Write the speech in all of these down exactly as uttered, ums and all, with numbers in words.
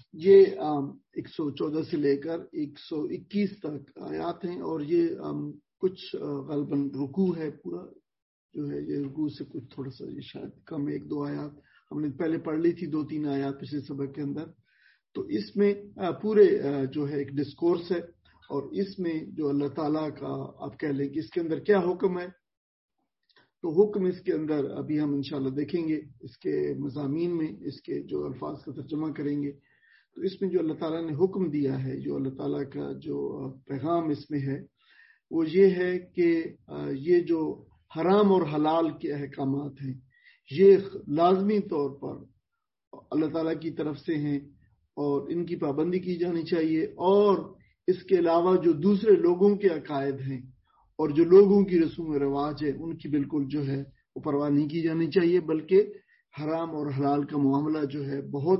یہ ایک سو چودہ سے لے کر ایک سو اکیس تک آیات ہیں، اور یہ کچھ غالباً رکوع ہے، پورا جو ہے یہ رکوع سے کچھ تھوڑا سا یہ شاید کم ایک دو آیات ہم نے پہلے پڑھ لی تھی، دو تین آیات پچھلے سبق کے اندر. تو اس میں پورے جو ہے ایک ڈسکورس ہے، اور اس میں جو اللہ تعالیٰ کا آپ کہہ لیں کہ اس کے اندر کیا حکم ہے. تو حکم اس کے اندر ابھی ہم انشاءاللہ دیکھیں گے اس کے مضامین میں، اس کے جو الفاظ کا ترجمہ کریں گے. تو اس میں جو اللہ تعالیٰ نے حکم دیا ہے، جو اللہ تعالیٰ کا جو پیغام اس میں ہے، وہ یہ ہے کہ یہ جو حرام اور حلال کے احکامات ہیں یہ لازمی طور پر اللہ تعالیٰ کی طرف سے ہیں، اور ان کی پابندی کی جانی چاہیے. اور اس کے علاوہ جو دوسرے لوگوں کے عقائد ہیں اور جو لوگوں کی رسوم و رواج ہے، ان کی بالکل جو ہے وہ پرواہ نہیں کی جانی چاہیے، بلکہ حرام اور حلال کا معاملہ جو ہے بہت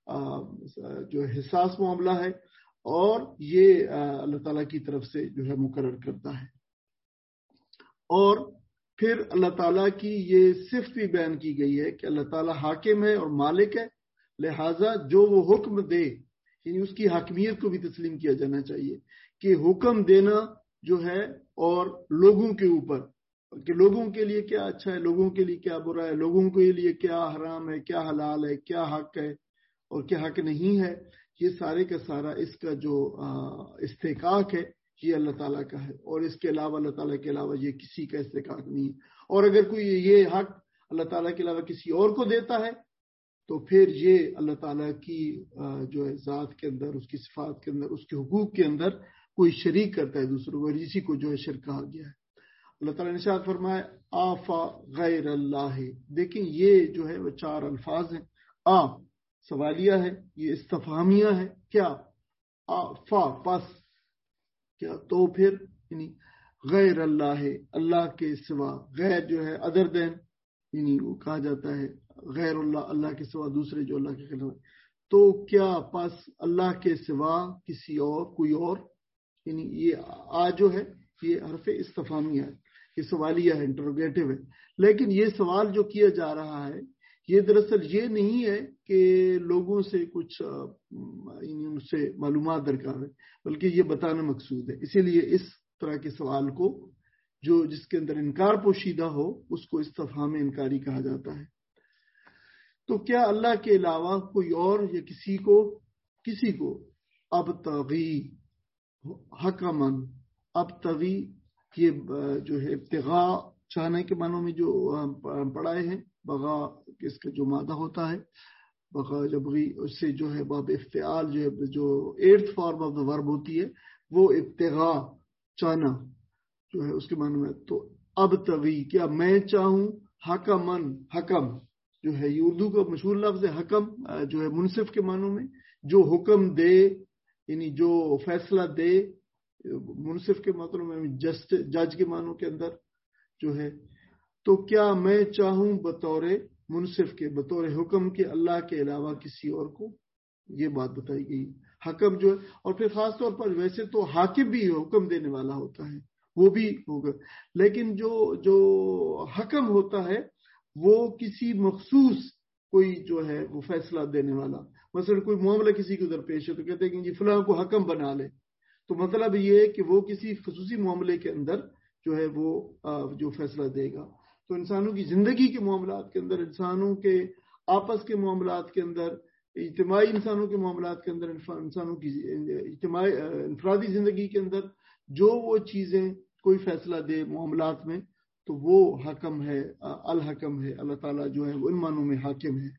جو حساس معاملہ ہے، اور یہ اللہ تعالیٰ کی طرف سے جو ہے مقرر کرتا ہے. اور پھر اللہ تعالیٰ کی یہ صفت بھی بیان کی گئی ہے کہ اللہ تعالیٰ حاکم ہے اور مالک ہے، لہٰذا جو وہ حکم دے یعنی اس کی حاکمیت کو بھی تسلیم کیا جانا چاہیے کہ حکم دینا جو ہے اور لوگوں کے اوپر کہ لوگوں کے لیے کیا اچھا ہے، لوگوں کے لیے کیا برا ہے، لوگوں کے لیے کیا حرام ہے، کیا حلال ہے، کیا حق ہے اور کیا حق نہیں ہے، یہ سارے کا سارا اس کا جو استحقاق ہے یہ اللہ تعالیٰ کا ہے، اور اس کے علاوہ اللہ تعالیٰ کے علاوہ یہ کسی کا استحقاق نہیں ہے. اور اگر کوئی یہ حق اللہ تعالیٰ کے علاوہ کسی اور کو دیتا ہے تو پھر یہ اللہ تعالیٰ کی جو ہے ذات کے اندر، اس کی صفات کے اندر، اس کے حقوق کے اندر کوئی شریک کرتا ہے دوسروں کو، اور اسی کو جو ہے شرک کہا گیا ہے. اللہ تعالیٰ نے ارشاد فرمایا آفا غیر اللہ. دیکھیں یہ جو ہے وہ چار الفاظ ہیں. آ سوالیہ ہے، یہ استفہامیہ ہے. کیا؟ آفا پس، کیا تو پھر، یعنی غیر اللہ ہے، اللہ کے سوا. غیر جو ہے ادر دین، یعنی وہ کہا جاتا ہے غیر اللہ، اللہ کے سوا دوسرے جو اللہ کے خلاف. تو کیا پس اللہ کے سوا کسی اور، کوئی اور، یعنی یہ آ جو ہے یہ حرف استفہامیہ ہے، یہ سوالیہ ہے، انٹروگیٹو ہے. لیکن یہ سوال جو کیا جا رہا ہے یہ دراصل یہ نہیں ہے کہ لوگوں سے کچھ یعنی ان سے معلومات درکار ہے، بلکہ یہ بتانا مقصود ہے. اسی لیے اس طرح کے سوال کو جو جس کے اندر انکار پوشیدہ ہو اس کو استفہام انکاری کہا جاتا ہے. تو کیا اللہ کے علاوہ کوئی اور یا کسی کو کسی کو اب تغی حکمن، اب تغی یہ جو ہے ابتغاء چاہنے کے معنوں میں جو پڑھائے ہیں، بغا اس کا جو مادہ ہوتا ہے بغا جبغی، اس سے جو ہے باب افتعال جو ہے جو ایٹھ فارم آف دا ورب ہوتی ہے وہ ابتغاء چاہنا جو ہے اس کے معنوں میں. تو اب تغی کیا میں چاہوں، حکمن حکم جو ہے یہ اردو کا مشہور لفظ ہے. حکم جو ہے منصف کے معنوں میں، جو حکم دے یعنی جو فیصلہ دے. منصف کے مطلب میں جسٹ جج کے معنوں کے اندر جو ہے. تو کیا میں چاہوں بطور منصف کے، بطور حکم کے، اللہ کے علاوہ کسی اور کو، یہ بات بتائی گئی. حکم جو ہے، اور پھر خاص طور پر ویسے تو حاکم بھی حکم دینے والا ہوتا ہے، وہ بھی ہوگا، لیکن جو جو حکم ہوتا ہے وہ کسی مخصوص کوئی جو ہے وہ فیصلہ دینے والا. مثلا کوئی معاملہ کسی کے ادھر پیش ہے تو کہتے ہیں کہ جی فلاں کو حکم بنا لے، تو مطلب یہ ہے کہ وہ کسی خصوصی معاملے کے اندر جو ہے وہ جو فیصلہ دے گا. تو انسانوں کی زندگی کے معاملات کے اندر، انسانوں کے آپس کے معاملات کے اندر، اجتماعی انسانوں کے معاملات کے اندر، انسانوں کی اجتماعی انفرادی زندگی کے اندر جو وہ چیزیں کوئی فیصلہ دے معاملات میں، تو وہ حکم ہے، الحکم ہے. اللہ تعالیٰ جو ہے وہ ان معنوں میں حاکم ہے.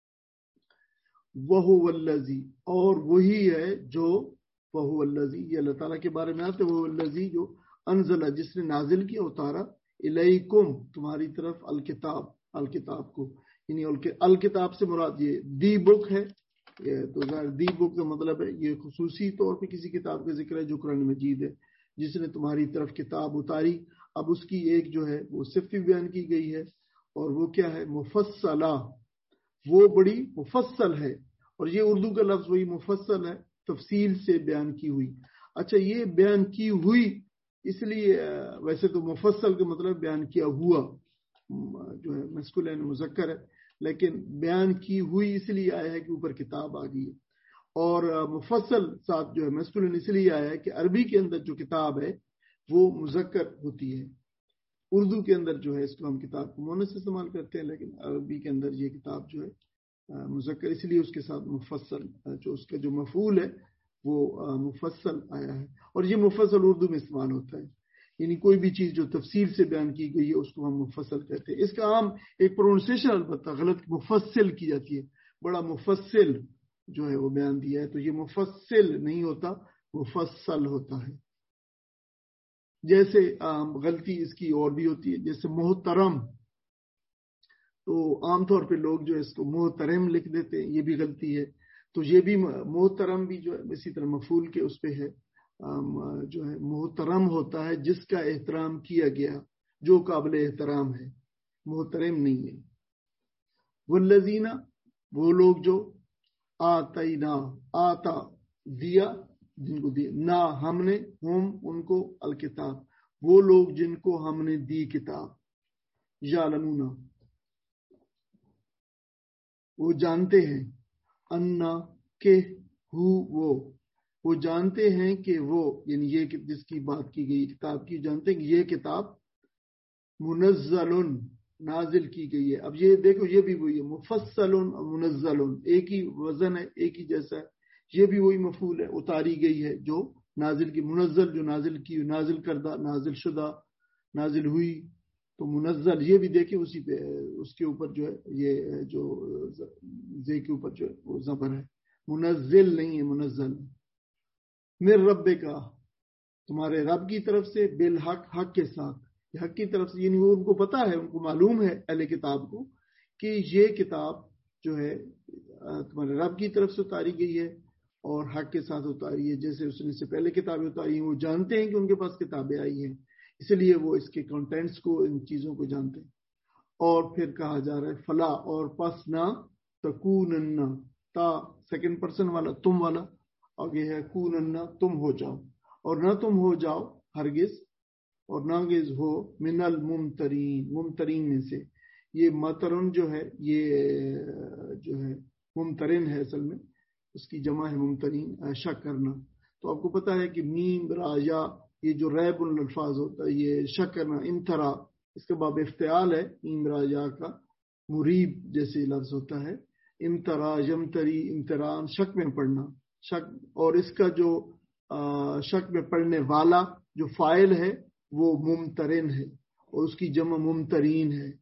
وَهُوَ الَّذِي، اور وہی ہے جو، وَهُوَ الَّذِي یہ اللہ تعالیٰ کے بارے میں آتے، وَهُوَ الَّذِي جو انزل جس نے نازل کیا، اتارا، الیکم تمہاری طرف، الکتاب الکتاب کو، یعنی الکتاب سے مراد یہ دی بک ہے. تو دی بک کا مطلب ہے یہ خصوصی طور پہ کسی کتاب کا ذکر ہے جو قرآن مجید ہے، جس نے تمہاری طرف کتاب اتاری. اب اس کی ایک جو ہے وہ صفت بیان کی گئی ہے، اور وہ کیا ہے؟ مفصلہ، وہ بڑی مفصل ہے. اور یہ اردو کا لفظ وہی مفصل ہے، تفصیل سے بیان کی ہوئی. اچھا یہ بیان کی ہوئی اس لیے، ویسے تو مفصل کا مطلب بیان کیا ہوا جو ہے مسکولین مذکر ہے، لیکن بیان کی ہوئی اس لیے آیا ہے کہ اوپر کتاب آ گئی ہے. اور مفصل ساتھ جو ہے میسکولن اس لیے آیا ہے کہ عربی کے اندر جو کتاب ہے وہ مذکر ہوتی ہے. اردو کے اندر جو ہے اس کو ہم کتاب کو مؤنث استعمال کرتے ہیں، لیکن عربی کے اندر یہ کتاب جو ہے مذکر، اس لیے اس کے ساتھ مفصل جو اس کا جو مفعول ہے وہ مفصل آیا ہے. اور یہ مفصل اردو میں استعمال ہوتا ہے، یعنی کوئی بھی چیز جو تفصیل سے بیان کی گئی ہے اس کو ہم مفصل کہتے ہیں. اس کا عام ایک پروننسیشن البتہ غلط مفصل کی جاتی ہے، بڑا مفصل جو ہے وہ بیان دیا ہے، تو یہ مفصل نہیں ہوتا، مفصل ہوتا ہے. جیسے غلطی اس کی اور بھی ہوتی ہے، جیسے محترم، تو عام طور پہ لوگ جو اس کو محترم لکھ دیتے ہیں، یہ بھی غلطی ہے. تو یہ بھی محترم بھی جو ہے اسی طرح مفعول کے اس پہ ہے، جو ہے محترم ہوتا ہے جس کا احترام کیا گیا، جو قابل احترام ہے، محترم نہیں ہے. والذین، وہ لوگ جو آتینا، آتا دیا، جن کو دیا، نہ ہم نے، ہم ان کو، الکتاب وہ لوگ جن کو ہم نے دی کتاب، یعلمون وہ جانتے ہیں، انا کہ ہو وہ وہ جانتے ہیں کہ وہ، یعنی یہ جس کی بات کی گئی کتاب کی، جانتے ہیں کہ یہ کتاب منزل نازل کی گئی ہے. اب یہ دیکھو، یہ بھی وہی ہے، مفصل منزل، ایک ہی وزن ہے، ایک ہی جیسا ہے. یہ بھی وہی مفعول ہے، اتاری گئی ہے جو نازل کی، منزل جو نازل کی، نازل کردہ، نازل شدہ، نازل ہوئی. تو منزل یہ بھی دیکھیں اسی پہ، اس کے اوپر جو ہے یہ جو زے کے اوپر جو ہے وہ زبر ہے، منزل نہیں ہے، منزل. من رب کا، تمہارے رب کی طرف سے، بالحق، حق کے ساتھ، حق کی طرف سے، یعنی وہ ان کو پتا ہے، ان کو معلوم ہے اہل کتاب کو کہ یہ کتاب جو ہے تمہارے رب کی طرف سے اتاری گئی ہے اور حق کے ساتھ اتاری ہے. جیسے اس نے سے پہلے کتابیں اتاری ہیں، وہ جانتے ہیں کہ ان کے پاس کتابیں آئی ہیں، اس لیے وہ اس کے کنٹینٹس کو، ان چیزوں کو جانتے ہیں. اور پھر کہا جا رہا ہے فلا، اور پس نہ، تکونن، تا سیکنڈ پرسن والا، تم والا، آگے ہے کونن، تم ہو جاؤ، اور نہ تم ہو جاؤ ہرگز، اور ناگز ہو، من الممترین، ممترین میں سے. یہ مترن جو ہے یہ جو ہے ممترن ہے، اصل میں اس کی جمع ہے ممترین، شک کرنا. تو آپ کو پتا ہے کہ میم را یا، یہ جو ریب الفاظ ہوتا ہے یہ شک کرنا، امترا اس کا باب افتعال ہے، میم را یا کا مریب جیسے لفظ ہوتا ہے، امترا، یمتری، امتران، شک میں پڑھنا، شک. اور اس کا جو شک میں پڑھنے والا جو فاعل ہے وہ ممترن ہے، اور اس کی جمع ممترین ہے،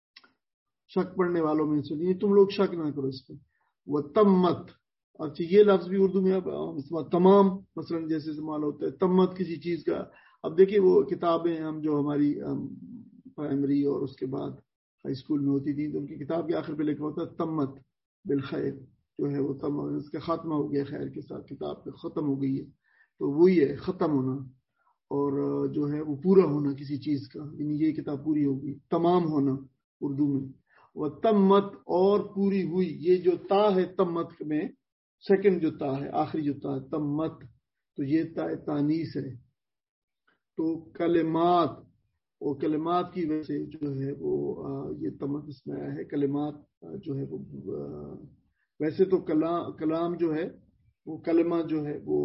شک پڑھنے والوں میں سے. نہیں تم لوگ شک نہ کرو اس پہ. وہ تمت، اچھا یہ لفظ بھی اردو میں اب تمام مثلا جیسے استعمال ہوتا ہے، تمت کسی چیز کا. اب دیکھیں وہ کتابیں ہم جو ہماری پرائمری اور اس کے بعد ہائی اسکول میں ہوتی تھیں، تو ان کی کتاب کے آخر پہ لکھا ہوتا ہے تمت بالخیر، جو ہے وہ تم، اس کا خاتمہ ہو گیا خیر کے ساتھ، کتاب پہ ختم ہو گئی ہے. تو وہی ہے ختم ہونا، اور جو ہے وہ پورا ہونا کسی چیز کا، یعنی یہ کتاب پوری ہوگی، تمام ہونا اردو میں. وہ تمت، اور پوری ہوئی. یہ جو تا ہے تمت میں، سیکنڈ جو تا ہے، آخری جو تا ہے تمت، تو یہ تا تانیث ہے. تو کلمات، اور کلمات کی وجہ سے جو ہے وہ یہ تمت اس میں آیا ہے. کلمات جو ہے وہ ویسے تو کلام کلام جو ہے وہ کلمہ جو ہے وہ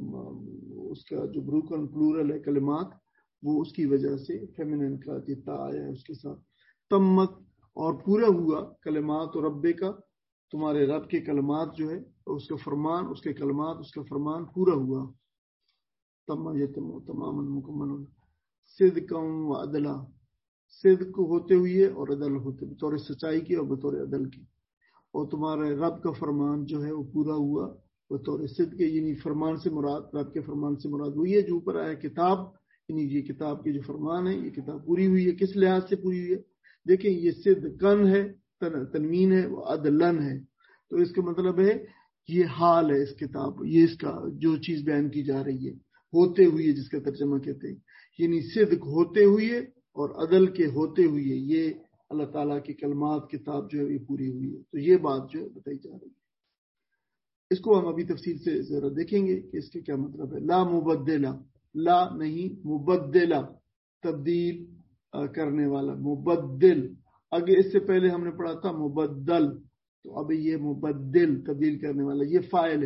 اس کا جو بروکن پلورل ہے کلمات، وہ اس کی وجہ سے فیمینن کا جتا آیا ہے اس کے ساتھ. تمت، اور پورا ہوا، کلمات اور رب کا، تمہارے رب کے کلمات جو ہے، اس کا فرمان، اس کے کلمات، اس کا فرمان پورا ہوا. تم یتم تماما مکمل، صدقا و عدلا، صدق ہوتے ہوئے اور عدل ہوتے، بطور سچائی کی اور بطور عدل کی. اور تمہارے رب کا فرمان جو ہے وہ پورا ہوا بطور صدق، یعنی فرمان سے مراد، رب کے فرمان سے مراد وہی ہے جو اوپر آیا کتاب، یعنی یہ کتاب کے جو فرمان ہے، یہ کتاب پوری ہوئی ہے. کس لحاظ سے پوری ہوئی ہے؟ دیکھیں یہ صدقن ہے، تنوین ہے، وہ عدلن ہے. تو اس کا مطلب ہے یہ حال ہے اس کتاب، یہ اس کا جو چیز بیان کی جا رہی ہے، ہوتے ہوئے، جس کا ترجمہ کہتے ہیں، یعنی صدق ہوتے ہوئے اور عدل کے ہوتے ہوئے یہ اللہ تعالیٰ کی کلمات کتاب جو ہے یہ پوری ہوئی ہے. تو یہ بات جو ہے بتائی جا رہی ہے. اس کو ہم ابھی تفصیل سے ذرا دیکھیں گے کہ اس کے کیا مطلب ہے. لا مبدلہ، لا نہیں، مبدلہ تبدیل کرنے والا، مبدل. آگے اس سے پہلے ہم نے پڑھا تھا مبدل، تو اب یہ مبدل تبدیل کرنے والا، یہ فاعل ہے.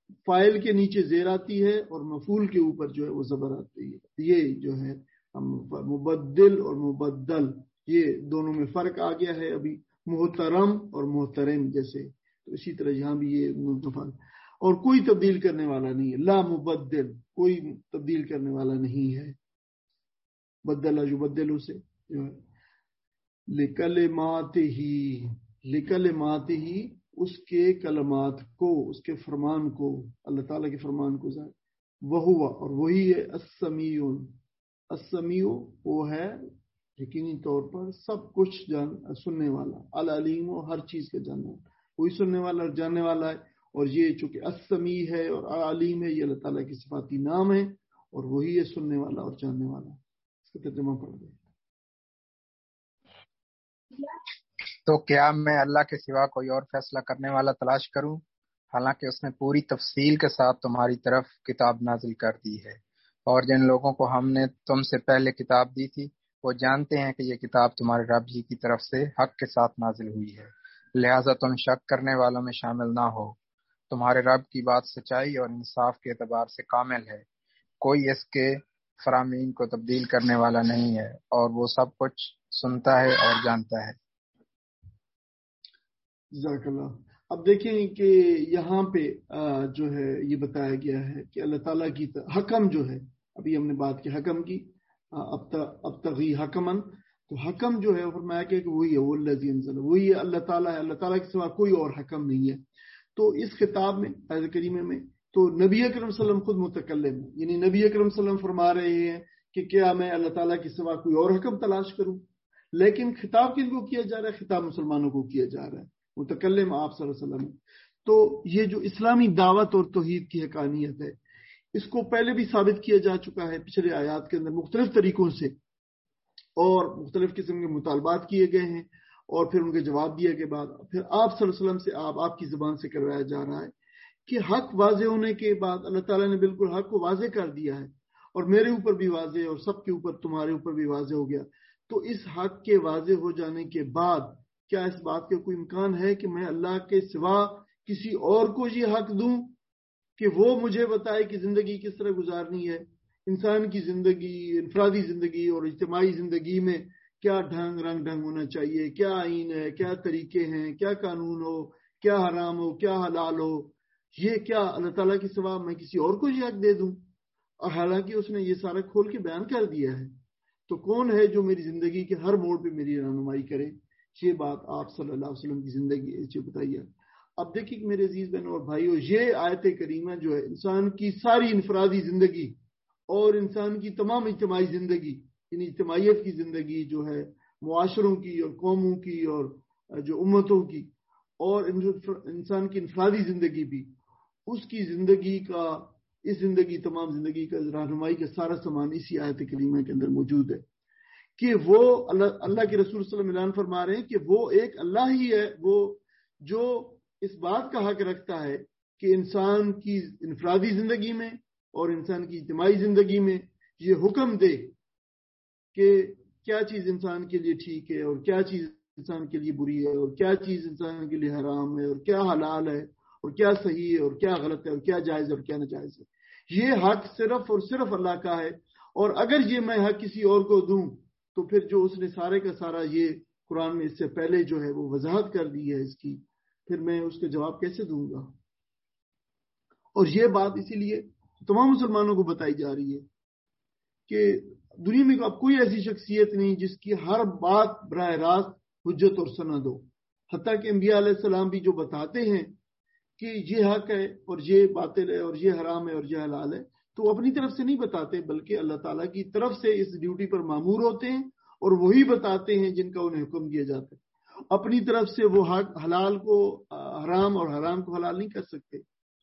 فائل کے نیچے زیر آتی ہے اور مفعول کے اوپر جو ہے وہ زبر آتی ہے. یہ جو ہے مبدل اور مبدل یہ دونوں میں فرق آ گیا ہے ابھی, محترم اور محترم جیسے, تو اسی طرح یہاں بھی یہ فرق. اور کوئی تبدیل کرنے والا نہیں ہے, لا مبدل, کوئی تبدیل کرنے والا نہیں ہے. بدلہ جو بدلوں سے جو ہے لکلمات ہی, لکلمات ہی اس کے کلمات کو, اس کے فرمان کو, اللہ تعالیٰ کے فرمان کو ظاہر. وہ اور وہی ہے السمیع, السمیع وہ ہے یقینی طور پر سب کچھ جان سننے والا, العلیم وہ ہر چیز کا جاننے والا, وہی سننے والا اور جاننے والا ہے. اور یہ چونکہ السمیع ہے اور العلیم ہے, یہ اللہ تعالیٰ کی صفاتی نام ہے, اور وہی ہے سننے والا اور جاننے والا. اس کا ترجمہ پڑھ دیں. تو کیا میں اللہ کے سوا کوئی اور فیصلہ کرنے والا تلاش کروں, حالانکہ اس نے پوری تفصیل کے ساتھ تمہاری طرف کتاب نازل کر دی ہے, اور جن لوگوں کو ہم نے تم سے پہلے کتاب دی تھی وہ جانتے ہیں کہ یہ کتاب تمہارے رب ہی کی طرف سے حق کے ساتھ نازل ہوئی ہے, لہٰذا تم شک کرنے والوں میں شامل نہ ہو. تمہارے رب کی بات سچائی اور انصاف کے اعتبار سے کامل ہے, کوئی اس کے فرامین کو تبدیل کرنے والا نہیں ہے, اور وہ سب کچھ سنتا ہے اور جانتا ہے. جزاک اللہ. اب دیکھیں کہ یہاں پہ جو ہے یہ بتایا گیا ہے کہ اللہ تعالیٰ کی حکم جو ہے, ابھی ہم نے بات کی حکم کی, اب تغی حکمن, تو حکم جو ہے فرمایا کہ وہی ہے, وہ الذی انزل, وہی ہے اللہ تعالیٰ ہے, اللہ تعالیٰ کے سوا کوئی اور حکم نہیں ہے. تو اس خطاب میں آیت کریمہ میں تو نبی اکرم صلی اللہ علیہ وسلم خود متکلم ہے, یعنی نبی اکرم صلی اللہ علیہ وسلم فرما رہے ہیں کہ کیا میں اللہ تعالیٰ کے سوا کوئی اور حکم تلاش کروں, لیکن خطاب کن کو کیا جا رہا ہے, خطاب مسلمانوں کو کیا جا رہا ہے, متکلم آپ صلی اللہ علیہ وسلم. تو یہ جو اسلامی دعوت اور توحید کی حقانیت ہے, اس کو پہلے بھی ثابت کیا جا چکا ہے پچھلے آیات کے اندر مختلف طریقوں سے, اور مختلف قسم کے مطالبات کیے گئے ہیں, اور پھر ان کے جواب دیے کے بعد پھر آپ صلی اللہ علیہ وسلم سے آپ آپ کی زبان سے کروایا جا رہا ہے کہ حق واضح ہونے کے بعد اللہ تعالیٰ نے بالکل حق کو واضح کر دیا ہے, اور میرے اوپر بھی واضح اور سب کے اوپر, تمہارے اوپر بھی واضح ہو گیا. تو اس حق کے واضح ہو جانے کے بعد کیا اس بات کا کوئی امکان ہے کہ میں اللہ کے سوا کسی اور کو یہ حق دوں کہ وہ مجھے بتائے کہ زندگی کس طرح گزارنی ہے, انسان کی زندگی, انفرادی زندگی اور اجتماعی زندگی میں کیا ڈھنگ رنگ ڈھنگ ہونا چاہیے, کیا آئین ہے, کیا طریقے ہیں, کیا قانون ہو, کیا حرام ہو, کیا حلال ہو, یہ کیا اللہ تعالیٰ کے سوا میں کسی اور کو یہ حق دے دوں؟ اور حالانکہ اس نے یہ سارا کھول کے بیان کر دیا ہے. تو کون ہے جو میری زندگی کے ہر موڑ پہ میری رہنمائی کرے؟ یہ بات آپ صلی اللہ علیہ وسلم کی زندگی بتائیے. اب دیکھیے کہ میرے عزیز بہنوں اور بھائیوں, یہ آیت کریمہ جو ہے انسان کی ساری انفرادی زندگی اور انسان کی تمام اجتماعی زندگی, یعنی اجتماعیت کی زندگی جو ہے, معاشروں کی اور قوموں کی اور جو امتوں کی, اور انسان کی انفرادی زندگی بھی, اس کی زندگی کا, اس زندگی تمام زندگی کا رہنمائی کا سارا سامان اسی آیت کریمہ کے اندر موجود ہے. کہ وہ اللہ اللہ کے رسول صلی اللہ علیہ وسلم اعلان فرما رہے ہیں کہ وہ ایک اللہ ہی ہے, وہ جو اس بات کا حق رکھتا ہے کہ انسان کی انفرادی زندگی میں اور انسان کی اجتماعی زندگی میں یہ حکم دے کہ کیا چیز انسان کے لیے ٹھیک ہے اور کیا چیز انسان کے لیے بری ہے, اور کیا چیز انسان کے لیے حرام ہے, اور کیا حلال ہے, اور کیا صحیح ہے, اور کیا غلط ہے, اور کیا جائز ہے اور کیا ناجائز ہے. یہ حق صرف اور صرف اللہ کا ہے, اور اگر یہ میں حق کسی اور کو دوں تو پھر جو اس نے سارے کا سارا یہ قرآن میں اس سے پہلے جو ہے وہ وضاحت کر دی ہے اس کی, پھر میں اس کا جواب کیسے دوں گا؟ اور یہ بات اسی لیے تمام مسلمانوں کو بتائی جا رہی ہے کہ دنیا میں اب کوئی ایسی شخصیت نہیں جس کی ہر بات براہ راست حجت اور سند ہو. حتیٰ کہ انبیاء علیہ السلام بھی جو بتاتے ہیں کہ یہ حق ہے اور یہ باطل ہے اور یہ حرام ہے اور یہ حلال ہے, تو وہ اپنی طرف سے نہیں بتاتے, بلکہ اللہ تعالیٰ کی طرف سے اس ڈیوٹی پر مامور ہوتے ہیں, اور وہی بتاتے ہیں جن کا انہیں حکم دیا جاتا ہے. اپنی طرف سے وہ حق حلال کو حرام اور حرام کو حلال نہیں کر سکتے.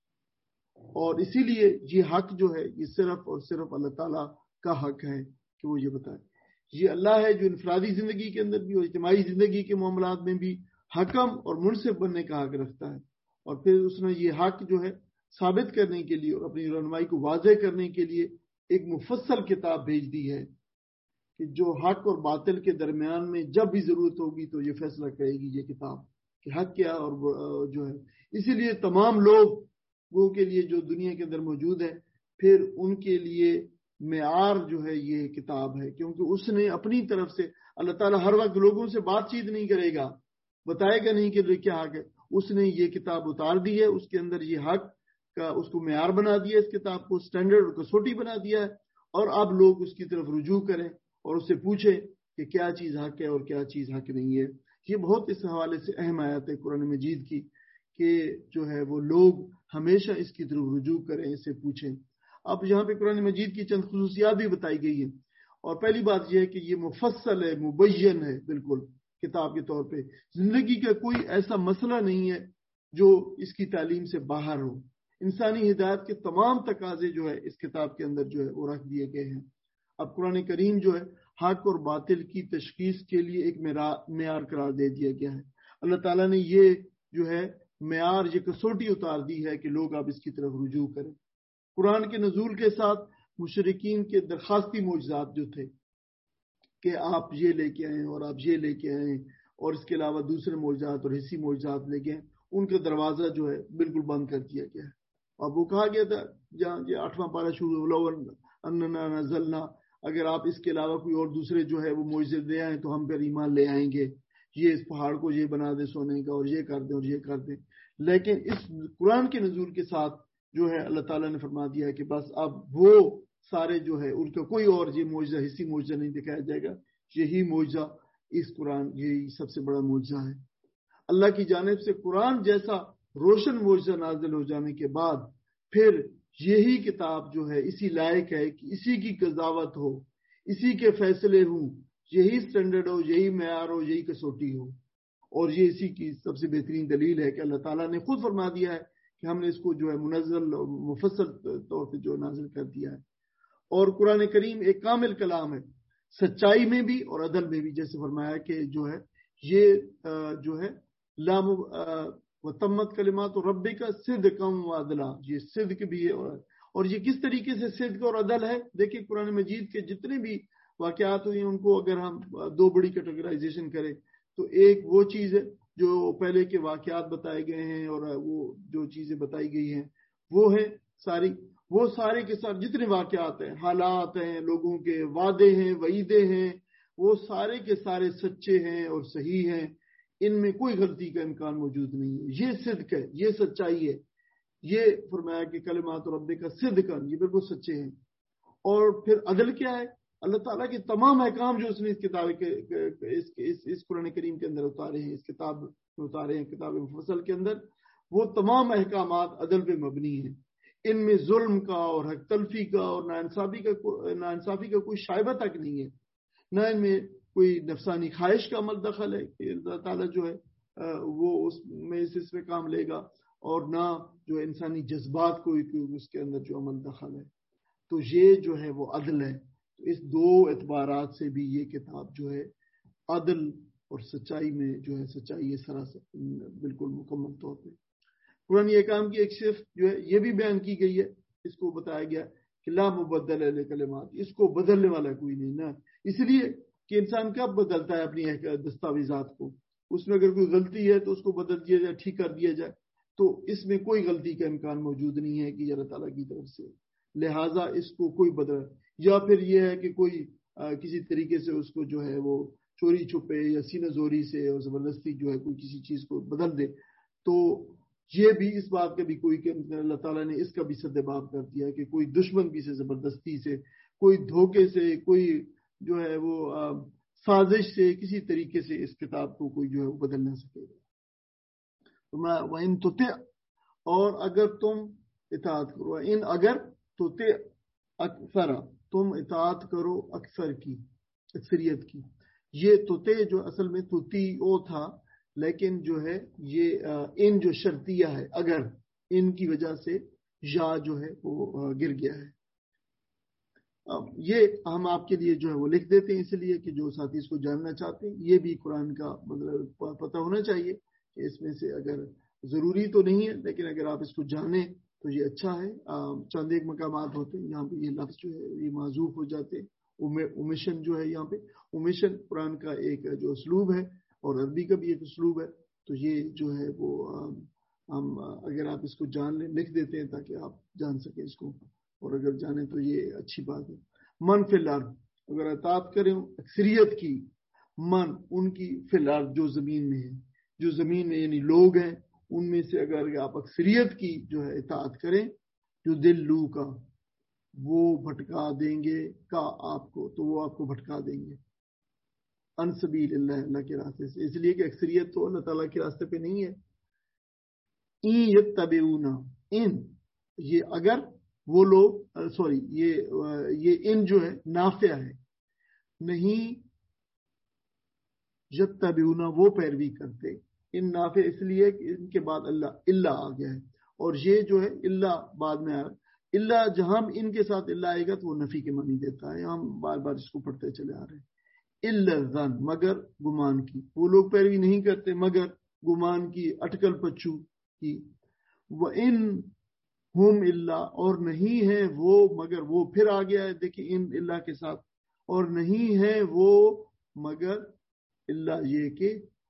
اور اسی لیے یہ حق جو ہے یہ صرف اور صرف اللہ تعالیٰ کا حق ہے کہ وہ یہ بتائے. یہ اللہ ہے جو انفرادی زندگی کے اندر بھی اور اجتماعی زندگی کے معاملات میں بھی حکم اور منصف بننے کا حق رکھتا ہے, اور پھر اس نے یہ حق جو ہے ثابت کرنے کے لیے اور اپنی رہنمائی کو واضح کرنے کے لیے ایک مفصل کتاب بھیج دی ہے کہ جو حق اور باطل کے درمیان میں جب بھی ضرورت ہوگی تو یہ فیصلہ کرے گی یہ کتاب کہ حق کیا اور جو ہے. اسی لیے تمام لوگ گو کے لیے جو دنیا کے اندر موجود ہے، پھر ان کے لیے معیار جو ہے یہ کتاب ہے، کیونکہ اس نے اپنی طرف سے، اللہ تعالیٰ ہر وقت لوگوں سے بات چیت نہیں کرے گا، بتائے گا نہیں کہ کیا حق ہے، اس نے یہ کتاب اتار دی ہے، اس کے اندر یہ حق کا اس کو معیار بنا دیا، اس کتاب کو سٹینڈرڈ اور کسوٹی بنا دیا ہے، اور اب لوگ اس کی طرف رجوع کریں اور اس سے پوچھیں کہ کیا چیز حق ہے اور کیا چیز حق نہیں ہے۔ یہ بہت اس حوالے سے اہم آیت ہے قرآن مجید کی کہ جو ہے وہ لوگ ہمیشہ اس کی طرف رجوع کریں، اس سے پوچھیں۔ اب یہاں پہ قرآن مجید کی چند خصوصیات بھی بتائی گئی ہیں، اور پہلی بات یہ ہے کہ یہ مفصل ہے، مبین ہے، بالکل کتاب کے طور پہ زندگی کا کوئی ایسا مسئلہ نہیں ہے جو اس کی تعلیم سے باہر ہو۔ انسانی ہدایت کے تمام تقاضے جو ہے اس کتاب کے اندر جو ہے وہ رکھ دیے گئے ہیں۔ اب قرآن کریم جو ہے حق اور باطل کی تشخیص کے لیے ایک معیار قرار دے دیا گیا ہے۔ اللہ تعالیٰ نے یہ جو ہے معیار، یہ کسوٹی اتار دی ہے کہ لوگ اب اس کی طرف رجوع کریں۔ قرآن کے نزول کے ساتھ مشرکین کے درخواستی معجزات جو تھے کہ آپ یہ لے کے آئیں اور آپ یہ لے کے آئیں، اور اس کے علاوہ دوسرے معجزات اور حصی معجزات لے کے آئیں، ان کا دروازہ جو ہے بالکل بند کر دیا گیا ہے۔ اب وہ کہا گیا تھا جہاں یہ آٹھواں پارہ شروع اننا نزلنا، اگر آپ اس کے علاوہ کوئی اور دوسرے جو ہے وہ معجزے لے آئیں تو ہم پھر ایمان لے آئیں گے، یہ اس پہاڑ کو یہ بنا دے سونے کا اور یہ کر دیں اور یہ کر دیں۔ لیکن اس قرآن کے نزول کے ساتھ جو ہے اللہ تعالیٰ نے فرما دیا ہے کہ بس اب وہ سارے جو ہے ان کا کوئی اور یہ معجزہ حصی معجزہ نہیں دکھایا جائے گا، یہی معجزہ اس قرآن، یہی سب سے بڑا معجزہ ہے۔ اللہ کی جانب سے قرآن جیسا روشن معجزہ نازل ہو جانے کے بعد پھر یہی کتاب جو ہے اسی لائق ہے کہ اسی کی قضاوت ہو، اسی کے فیصلے ہوں، یہی سٹینڈرڈ ہو، یہی معیار ہو، یہی کسوٹی ہو، اور یہ اسی کی سب سے بہترین دلیل ہے کہ اللہ تعالیٰ نے خود فرما دیا ہے کہ ہم نے اس کو جو ہے منزل اور مفصل طور پہ جو نازل کر دیا ہے۔ اور قرآن کریم ایک کامل کلام ہے، سچائی میں بھی اور عدل میں بھی، جیسے فرمایا کہ جو ہے یہ جو ہے لام وتمت کلمات ربک صدقا وعدلا، یہ صدق بھی ہے، اور یہ کس طریقے سے صدق اور عدل ہے۔ دیکھیں قرآن مجید کے جتنے بھی واقعات ہوئی ہیں ان کو اگر ہم دو بڑی کیٹیگرائزیشن کریں تو ایک وہ چیز ہے جو پہلے کے واقعات بتائے گئے ہیں اور وہ جو چیزیں بتائی گئی ہیں وہ ہے ساری، وہ سارے کے ساتھ جتنے واقعات ہیں، حالات ہیں، لوگوں کے وعدے ہیں، وعیدے ہیں، وہ سارے کے سارے سچے ہیں اور صحیح ہیں، ان میں کوئی غلطی کا امکان موجود نہیں ہے۔ یہ صدق ہے، یہ سچائی ہے۔ یہ فرمایا کہ کلمات ربک کا صدقاً، یہ بالکل سچے ہیں۔ اور پھر عدل کیا ہے؟ اللہ تعالیٰ کے تمام احکام جو اس نے اس کتاب کے اس, اس, اس قرآن کریم کے اندر اتارے ہیں، اس کتاب میں اتارے ہیں، کتاب مفصل کے اندر، وہ تمام احکامات عدل پہ مبنی ہیں۔ ان میں ظلم کا اور حق تلفی کا اور ناانصافی کا ناانصافی کا کوئی شائبہ تک نہیں ہے، نہ ان میں کوئی نفسانی خواہش کا عمل دخل ہے کہ اللہ تعالیٰ جو ہے وہ اس میں اس پہ کام لے گا، اور نہ جو انسانی جذبات کو اس کے اندر جو عمل دخل ہے۔ تو یہ جو ہے وہ عدل ہے۔ اس دو اعتبارات سے بھی یہ کتاب جو ہے عدل اور سچائی میں جو ہے سچائی ہے سراسر بالکل مکمل طور پہ۔ قرآن احکام کی ایک صفت جو ہے یہ بھی بیان کی گئی ہے، اس کو بتایا گیا کہ لا مبدل لکلمات، اس کو بدلنے والا کوئی نہیں، نہ اس لیے کہ انسان کب بدلتا ہے اپنی دستاویزات کو، اس میں اگر کوئی غلطی ہے تو اس کو بدل دیا جائے، ٹھیک کر دیا جائے، تو اس میں کوئی غلطی کا امکان موجود نہیں ہے کہ اللہ تعالیٰ کی طرف سے، لہٰذا اس کو کوئی بدل، یا پھر یہ ہے کہ کوئی کسی طریقے سے اس کو جو ہے وہ چوری چھپے یا سینہ زوری سے اور زبردستی جو ہے کوئی کسی چیز کو بدل دے، تو یہ بھی اس بات کا بھی کوئی کہ اللہ تعالیٰ نے اس کا بھی سدباب کر دیا کہ کوئی دشمن بھی سے زبردستی سے، کوئی دھوکے سے، کوئی جو ہے وہ سازش سے، کسی طریقے سے اس کتاب کو کوئی جو ہے وہ بدل نہ سکے گا۔ وَإِن تُطِعْ، اور اگر تم اطاعت کرو، ان اگر تُطِعْ اکثر، تم اطاعت کرو اکثر کی، اکثریت کی۔ یہ تُطِعْ جو اصل میں تُطِیعُ تھا، لیکن جو ہے یہ ان جو شرطیہ ہے، اگر ان کی وجہ سے یا جو ہے وہ گر گیا ہے۔ اب یہ ہم آپ کے لیے جو ہے وہ لکھ دیتے ہیں اس لیے کہ جو ساتھی اس کو جاننا چاہتے ہیں، یہ بھی قرآن کا مطلب پتہ ہونا چاہیے کہ اس میں سے اگر ضروری تو نہیں ہے لیکن اگر آپ اس کو جانیں تو یہ اچھا ہے۔ چند ایک مقامات ہوتے ہیں یہاں پہ یہ لفظ جو ہے یہ معذوف ہو جاتے ہیں، اومیشن جو ہے یہاں پہ، اومیشن قرآن کا ایک جو اسلوب ہے اور عربی کا بھی ایک اسلوب ہے، تو یہ جو ہے وہ ہم اگر آپ اس کو جان لیں لکھ دیتے ہیں تاکہ آپ جان سکیں اس کو، اور اگر جانیں تو یہ اچھی بات ہے۔ من فی الارض، اگر اطاعت کریں اکثریت کی، من ان کی فی الارض جو زمین میں ہے، جو زمین میں یعنی لوگ ہیں ان میں سے اگر آپ اکثریت کی جو ہے اطاعت کریں، جو دل لو کا وہ بھٹکا دیں گے کا آپ کو، تو وہ آپ کو بھٹکا دیں گے ان سبیل اللہ، اللہ کے راستے سے، اس لیے کہ اکثریت تو اللہ تعالیٰ کے راستے پہ نہیں ہے۔ این یتبعون، ان یہ اگر وہ لوگ، سوری یہ یہ ان جو ہے نافع ہے، نہیں یتبعون وہ پیروی کرتے، ان نافع اس لیے کہ ان کے بعد اللہ اللہ آ گیا ہے، اور یہ جو ہے اللہ بعد میں آیا، اللہ جہاں ان کے ساتھ اللہ آئے گا تو وہ نفی کے معنی دیتا ہے، ہم بار بار اس کو پڑھتے چلے آ رہے ہیں۔ الا الظن، مگر گمان کی، وہ لوگ پیروی نہیں کرتے مگر گمان کی، اٹکل پچو کی۔ وَإِن ہم اللہ، اور نہیں ہے وہ مگر وہ، پھر آ گیا ہے دیکھیں ان اللہ کے ساتھ، اور نہیں ہے وہ مگر اللہ یہ کہ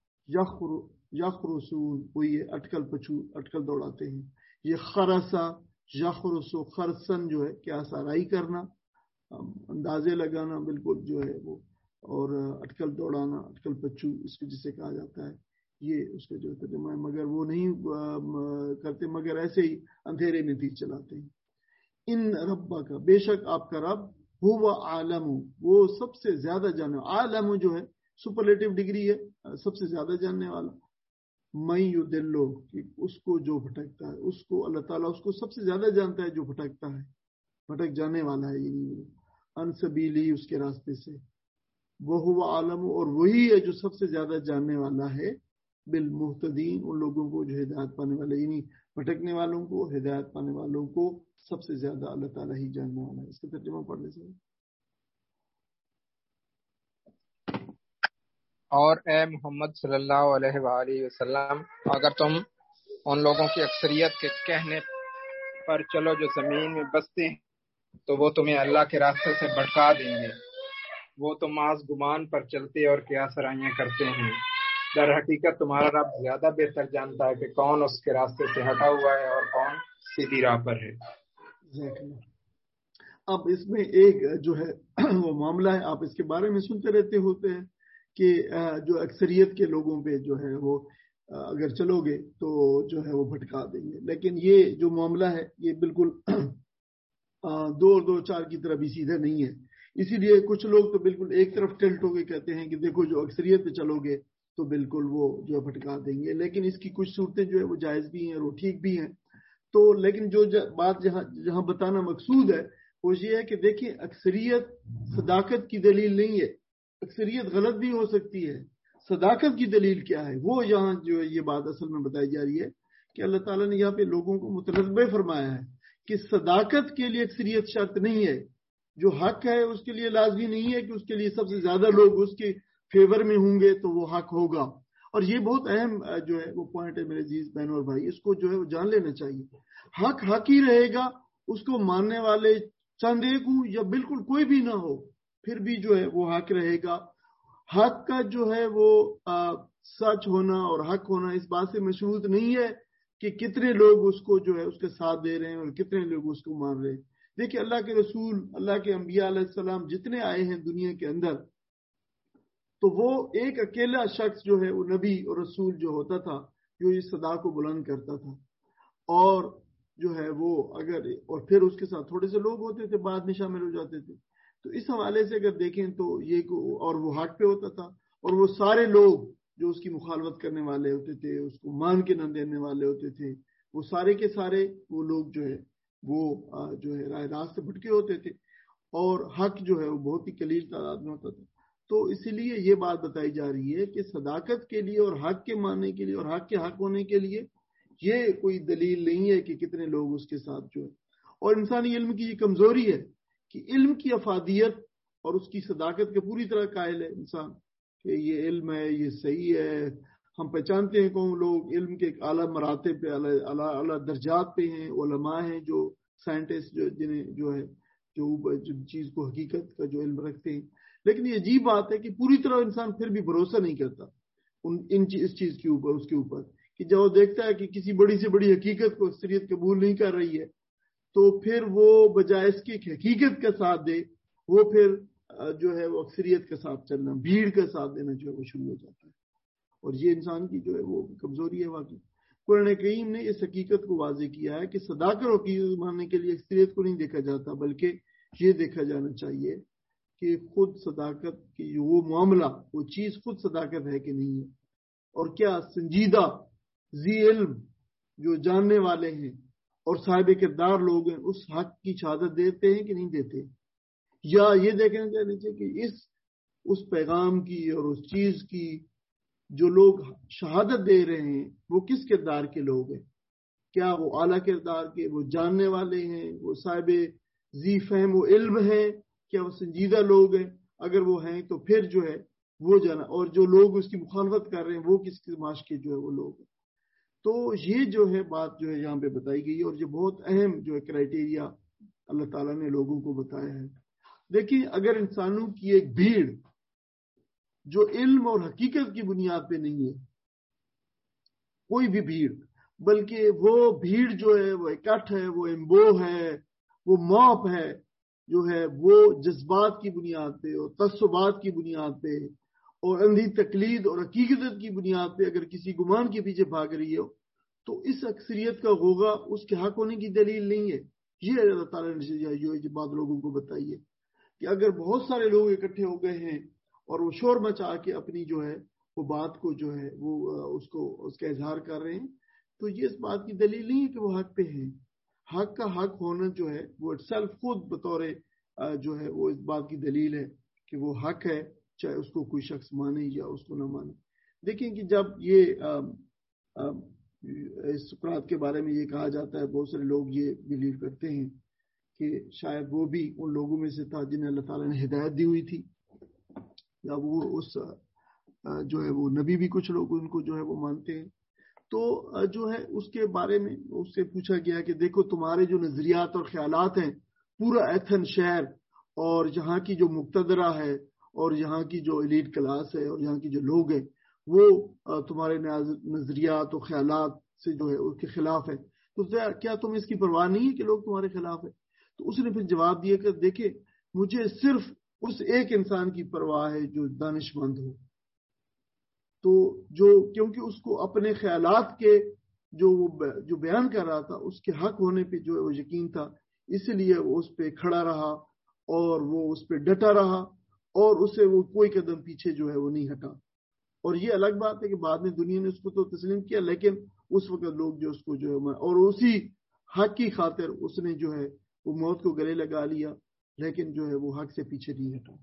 یخرسون، وہ یہ اٹکل پچو اٹکل دوڑاتے ہیں۔ یہ خرسا یخرسو، خرسن جو ہے کیا سارائی کرنا، اندازے لگانا بالکل جو ہے وہ، اور اٹکل دوڑانا اٹکل پچو اس کو جسے کہا جاتا ہے، یہ اس کا جو ترجمہ ہے، مگر وہ نہیں کرتے مگر ایسے ہی اندھیرے میں تیر چلاتے ہیں۔ ان ربا کا، بے شک آپ کا رب، ہوا عالم، وہ سب سے زیادہ جاننے، عالم جو ہے سپرلیٹو ڈگری ہے، سب سے زیادہ جاننے والا، میں یضلو، اس کو جو بھٹکتا ہے، اس کو اللہ تعالیٰ اس کو سب سے زیادہ جانتا ہے جو بھٹکتا ہے، بھٹک جانے والا ہے، یعنی ان سبیلی، اس کے راستے سے، وہ ہوا عالم، اور وہی ہے جو سب سے زیادہ جاننے والا ہے، بالمہتدین، ان لوگوں کو جو ہدایت پانے والے، یعنی بھٹکنے والوں کو، ہدایت پانے والوں کو سب سے زیادہ اللہ تعالیٰ ہی جاننے والا ہے۔ اس کا ترجمہ پڑھ لیں سر۔ اور اے محمد صلی اللہ علیہ وآلہ وسلم، اگر تم ان لوگوں کی اکثریت کے کہنے پر چلو جو زمین میں بستے ہیں تو وہ تمہیں اللہ کے راستے سے بھٹکا دیں گے، وہ تو محض گمان پر چلتے اور کیا سرائیاں کرتے ہیں، در حقیقت تمہارا رب زیادہ بہتر جانتا ہے کہ کون اس کے راستے سے ہٹا ہوا ہے اور کون سیدھی راہ پر ہے۔ اب اس میں ایک جو ہے وہ معاملہ ہے، آپ اس کے بارے میں سنتے رہتے ہوتے ہیں کہ جو اکثریت کے لوگوں پہ جو ہے وہ اگر چلو گے تو جو ہے وہ بھٹکا دیں گے، لیکن یہ جو معاملہ ہے یہ بالکل دو دو چار کی طرف بھی سیدھا نہیں ہے، اسی لیے کچھ لوگ تو بالکل ایک طرف ٹلٹ ہو کے کہتے ہیں کہ دیکھو جو اکثریت پہ چلو گے تو بالکل وہ جو بھٹکا دیں گے، لیکن اس کی کچھ صورتیں جو ہے وہ جائز بھی ہیں اور وہ ٹھیک بھی ہیں۔ تو لیکن جو بات جہاں جہاں بتانا مقصود ہے وہ یہ ہے کہ دیکھیں اکثریت صداقت کی دلیل نہیں ہے، اکثریت غلط بھی ہو سکتی ہے، صداقت کی دلیل کیا ہے، وہ یہاں جو یہ بات اصل میں بتائی جا رہی ہے کہ اللہ تعالیٰ نے یہاں پہ لوگوں کو متنبع فرمایا ہے کہ صداقت کے لیے اکثریت شرط نہیں ہے، جو حق ہے اس کے لیے لازمی نہیں ہے کہ اس کے لیے سب سے زیادہ لوگ اس کے فیور میں ہوں گے تو وہ حق ہوگا، اور یہ بہت اہم جو ہے وہ پوائنٹ ہے میرے عزیز بہنوں اور بھائی، اس کو جو ہے وہ جان لینا چاہیے، حق حق ہی رہے گا، اس کو ماننے والے چند ایک ہوں یا بالکل کوئی بھی نہ ہو پھر بھی جو ہے وہ حق رہے گا۔ حق کا جو ہے وہ سچ ہونا اور حق ہونا اس بات سے مشروط نہیں ہے کہ کتنے لوگ اس کو جو ہے اس کے ساتھ دے رہے ہیں اور کتنے لوگ اس کو مان رہے ہیں۔ دیکھیں اللہ کے رسول، اللہ کے انبیاء علیہ السلام جتنے آئے ہیں دنیا کے اندر، تو وہ ایک اکیلا شخص جو ہے وہ نبی اور رسول جو ہوتا تھا جو اس صدا کو بلند کرتا تھا، اور جو ہے وہ اگر اور پھر اس کے ساتھ تھوڑے سے لوگ ہوتے تھے بعد میں شامل ہو جاتے تھے، تو اس حوالے سے اگر دیکھیں تو یہ اور وہ حق پہ ہوتا تھا، اور وہ سارے لوگ جو اس کی مخالفت کرنے والے ہوتے تھے، اس کو مان کے نہ دینے والے ہوتے تھے، وہ سارے کے سارے وہ لوگ جو ہے وہ جو ہے راہ راست سے بھٹکے ہوتے تھے، اور حق جو ہے وہ بہت ہی قلیل تعداد میں ہوتا تھا۔ تو اسی لیے یہ بات بتائی جا رہی ہے کہ صداقت کے لیے اور حق کے ماننے کے لیے اور حق کے حق ہونے کے لیے یہ کوئی دلیل نہیں ہے کہ کتنے لوگ اس کے ساتھ جو ہے، اور انسانی علم کی یہ کمزوری ہے کہ علم کی افادیت اور اس کی صداقت کے پوری طرح قائل ہے انسان کہ یہ علم ہے، یہ صحیح ہے، ہم پہچانتے ہیں کون لوگ علم کے اعلیٰ مراتب پہ، اعلیٰ اعلیٰ درجات پہ ہیں، علماء ہیں جو سائنٹسٹ جو جنہیں جو ہے جو جن چیز کو حقیقت کا جو علم رکھتے ہیں، لیکن یہ عجیب بات ہے کہ پوری طرح انسان پھر بھی بھروسہ نہیں کرتا ان ان اس چیز کے اوپر، اس کے اوپر کہ جب وہ دیکھتا ہے کہ کسی بڑی سے بڑی حقیقت کو اکثریت قبول نہیں کر رہی ہے تو پھر وہ بجائے اس کی حقیقت کا ساتھ دے وہ پھر جو ہے وہ اکثریت کے ساتھ چلنا، بھیڑ کا ساتھ دینا جو ہے وہ شروع ہو جاتا ہے. اور یہ انسان کی جو ہے وہ کمزوری ہے واقعی. قرآن کریم نے اس حقیقت کو واضح کیا ہے کہ صداقت اور حقیقت ماننے کے لیے اکثریت کو نہیں دیکھا جاتا، بلکہ یہ دیکھا جانا چاہیے کہ خود صداقت کی وہ معاملہ، وہ چیز خود صداقت ہے کہ نہیں ہے، اور کیا سنجیدہ ذی علم جو جاننے والے ہیں اور صاحب کردار لوگ ہیں اس حق کی شہادت دیتے ہیں کہ نہیں دیتے، یا یہ دیکھنا چاہیے کہ اس اس پیغام کی اور اس چیز کی جو لوگ شہادت دے رہے ہیں وہ کس کردار کے لوگ ہیں، کیا وہ اعلیٰ کردار کے، وہ جاننے والے ہیں، وہ صاحب ذی فہم و علم ہیں، کیا وہ سنجیدہ لوگ ہیں؟ اگر وہ ہیں تو پھر جو ہے وہ جانا، اور جو لوگ اس کی مخالفت کر رہے ہیں وہ کس معاش کے جو ہے وہ لوگ ہیں. تو یہ جو ہے بات جو ہے یہاں پہ بتائی گئی، اور یہ بہت اہم جو ہے کرائٹیریا اللہ تعالیٰ نے لوگوں کو بتایا ہے. دیکھیں اگر انسانوں کی ایک بھیڑ جو علم اور حقیقت کی بنیاد پہ نہیں ہے، کوئی بھی بھیڑ، بلکہ وہ بھیڑ جو ہے وہ اکٹھ ہے، وہ امبو ہے، وہ موپ ہے، جو ہے وہ جذبات کی بنیاد پہ اور تعصبات کی بنیاد پہ اور اندھی تقلید اور حقیقت کی بنیاد پہ اگر کسی گمان کے پیچھے بھاگ رہی ہو تو اس اکثریت کا غوغا اس کے حق ہونے کی دلیل نہیں ہے. یہ اللہ تعالیٰ نے جو بات لوگوں کو بتائی ہے کہ اگر بہت سارے لوگ اکٹھے ہو گئے ہیں اور وہ شور مچا کے اپنی جو ہے وہ بات کو جو ہے وہ اس کو اس کا اظہار کر رہے ہیں تو یہ اس بات کی دلیل نہیں ہے کہ وہ حق پہ ہیں. حق کا حق ہونا جو ہے وہ اٹ سیلف خود بطور جو ہے وہ اس بات کی دلیل ہے کہ وہ حق ہے، چاہے اس کو کوئی شخص مانے یا اس کو نہ مانے. دیکھیں کہ جب یہ سقراط کے بارے میں یہ کہا جاتا ہے، بہت سارے لوگ یہ بلیو کرتے ہیں کہ شاید وہ بھی ان لوگوں میں سے تھا جنہیں اللہ تعالیٰ نے ہدایت دی ہوئی تھی، یا وہ اس جو ہے وہ نبی بھی کچھ لوگ ان کو جو ہے وہ مانتے ہیں. تو جو ہے اس کے بارے میں اس سے پوچھا گیا کہ دیکھو تمہارے جو نظریات اور خیالات ہیں، پورا ایتھن شہر اور یہاں کی جو مقتدرہ ہے اور یہاں کی جو ایلیٹ کلاس ہے اور یہاں کی جو لوگ ہیں وہ تمہارے نظریات اور خیالات سے جو ہے اس کے خلاف ہے، تو کیا تم اس کی پرواہ نہیں ہے کہ لوگ تمہارے خلاف ہے؟ تو اس نے پھر جواب دیا کہ دیکھیں مجھے صرف اس ایک انسان کی پرواہ ہے جو دانش مند ہو، تو جو کیونکہ اس کو اپنے خیالات کے جو جو بیان کر رہا تھا اس کے حق ہونے پہ جو ہے وہ یقین تھا، اس لیے وہ اس پہ کھڑا رہا اور وہ اس پہ ڈٹا رہا اور اسے وہ کوئی قدم پیچھے جو ہے وہ نہیں ہٹا. اور یہ الگ بات ہے کہ بعد میں دنیا نے اس کو تو تسلیم کیا، لیکن اس وقت لوگ جو اس کو جو ہے اور اسی حق کی خاطر اس نے جو ہے وہ موت کو گلے لگا لیا، لیکن جو ہے وہ حق سے پیچھے نہیں ہٹا.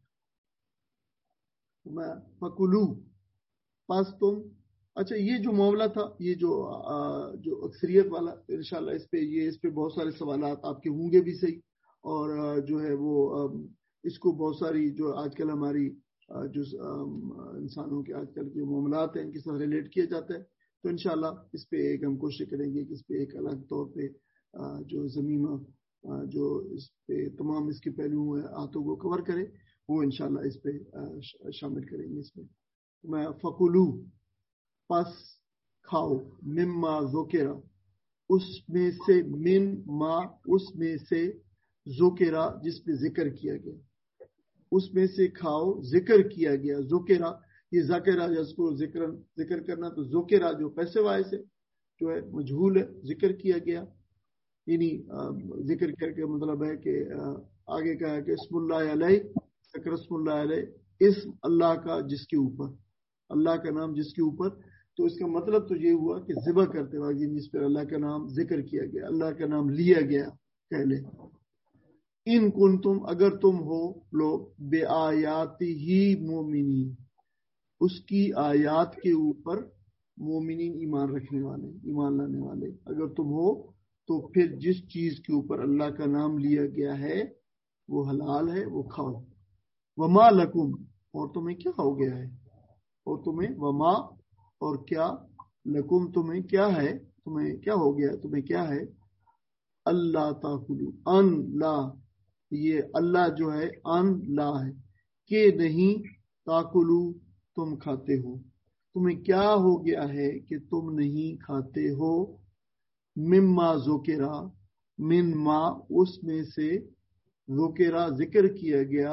میں فکلو پاس تم اچھا یہ جو معاملہ تھا، یہ جو جو اکثریت والا، انشاءاللہ اس پہ یہ اس پہ بہت سارے سوالات آپ کے ہوں گے بھی صحیح، اور جو ہے وہ اس کو بہت ساری جو آج کل ہماری جو انسانوں کے آج کل کے معاملات ہیں ان کے ساتھ ریلیٹ کیا جاتا ہے. تو انشاءاللہ اس پہ ایک ہم کوشش کریں گے کہ اس پہ ایک الگ طور پہ جو زمینہ جو اس پہ تمام اس کے پہلو ہیں آتوں کو کور کرے وہ انشاءاللہ اس پہ شامل کریں گے. اس میں میں فکلو پس کھاؤ، مما ذکرا اس میں سے، من ما اس میں سے، ذکرا جس پہ ذکر کیا گیا، اس میں سے کھاؤ ذکر کیا گیا. ذکرا یہ ذکرا جس کو ذکر ذکر کرنا، تو ذکرا جو پیسے وائے سے جو ہے مجہول ہے، ذکر کیا گیا یعنی ذکر کر کے مطلب ہے کہ آگے کہا ہے کہ اسم اللہ علیہ، ذکر اسم اللہ علیہ، اسم اللہ کا جس کے اوپر، اللہ کا نام جس کے اوپر. تو اس کا مطلب تو یہ ہوا کہ ذبح کرتے وقت جس پر اللہ کا نام ذکر کیا گیا، اللہ کا نام لیا گیا پہلے. ان کنتم اگر تم ہو لوگ بے آیاتی ہی مومنین، اس کی آیات کے اوپر مومنین ایمان رکھنے والے، ایمان لانے والے اگر تم ہو، تو پھر جس چیز کے اوپر اللہ کا نام لیا گیا ہے وہ حلال ہے، وہ کھاؤ. وما لکم اور تمہیں کیا ہو گیا ہے، اور تمہیں وما اور کیا، لکم تمہیں کیا ہے، تمہیں کیا ہو گیا، تمہیں کیا ہے، اللہ تاکلو، ان لا یہ اللہ جو ہے ان لا ہے کہ نہیں، تاکلو تم کھاتے ہو، تمہیں کیا ہو گیا ہے کہ تم نہیں کھاتے ہو مما ذکرا من ما اس میں سے ذکرا ذکر کیا گیا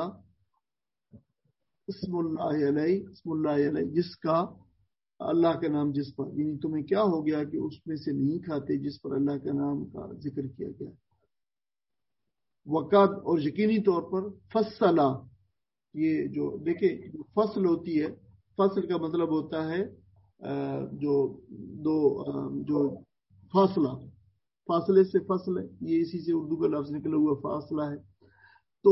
اسم اللہ علیہ اسم اللہ علیہ جس کا اللہ کا نام جس پر، یعنی تمہیں کیا ہو گیا کہ اس میں سے نہیں کھاتے جس پر اللہ کا نام کا ذکر کیا گیا. وقت اور یقینی طور پر فصلا، یہ جو دیکھیں فصل ہوتی ہے، فصل کا مطلب ہوتا ہے جو دو جو فاصلہ، فاصلے سے فصل ہے، یہ اسی سے اردو کا لفظ نکلا ہوا فاصلہ ہے. تو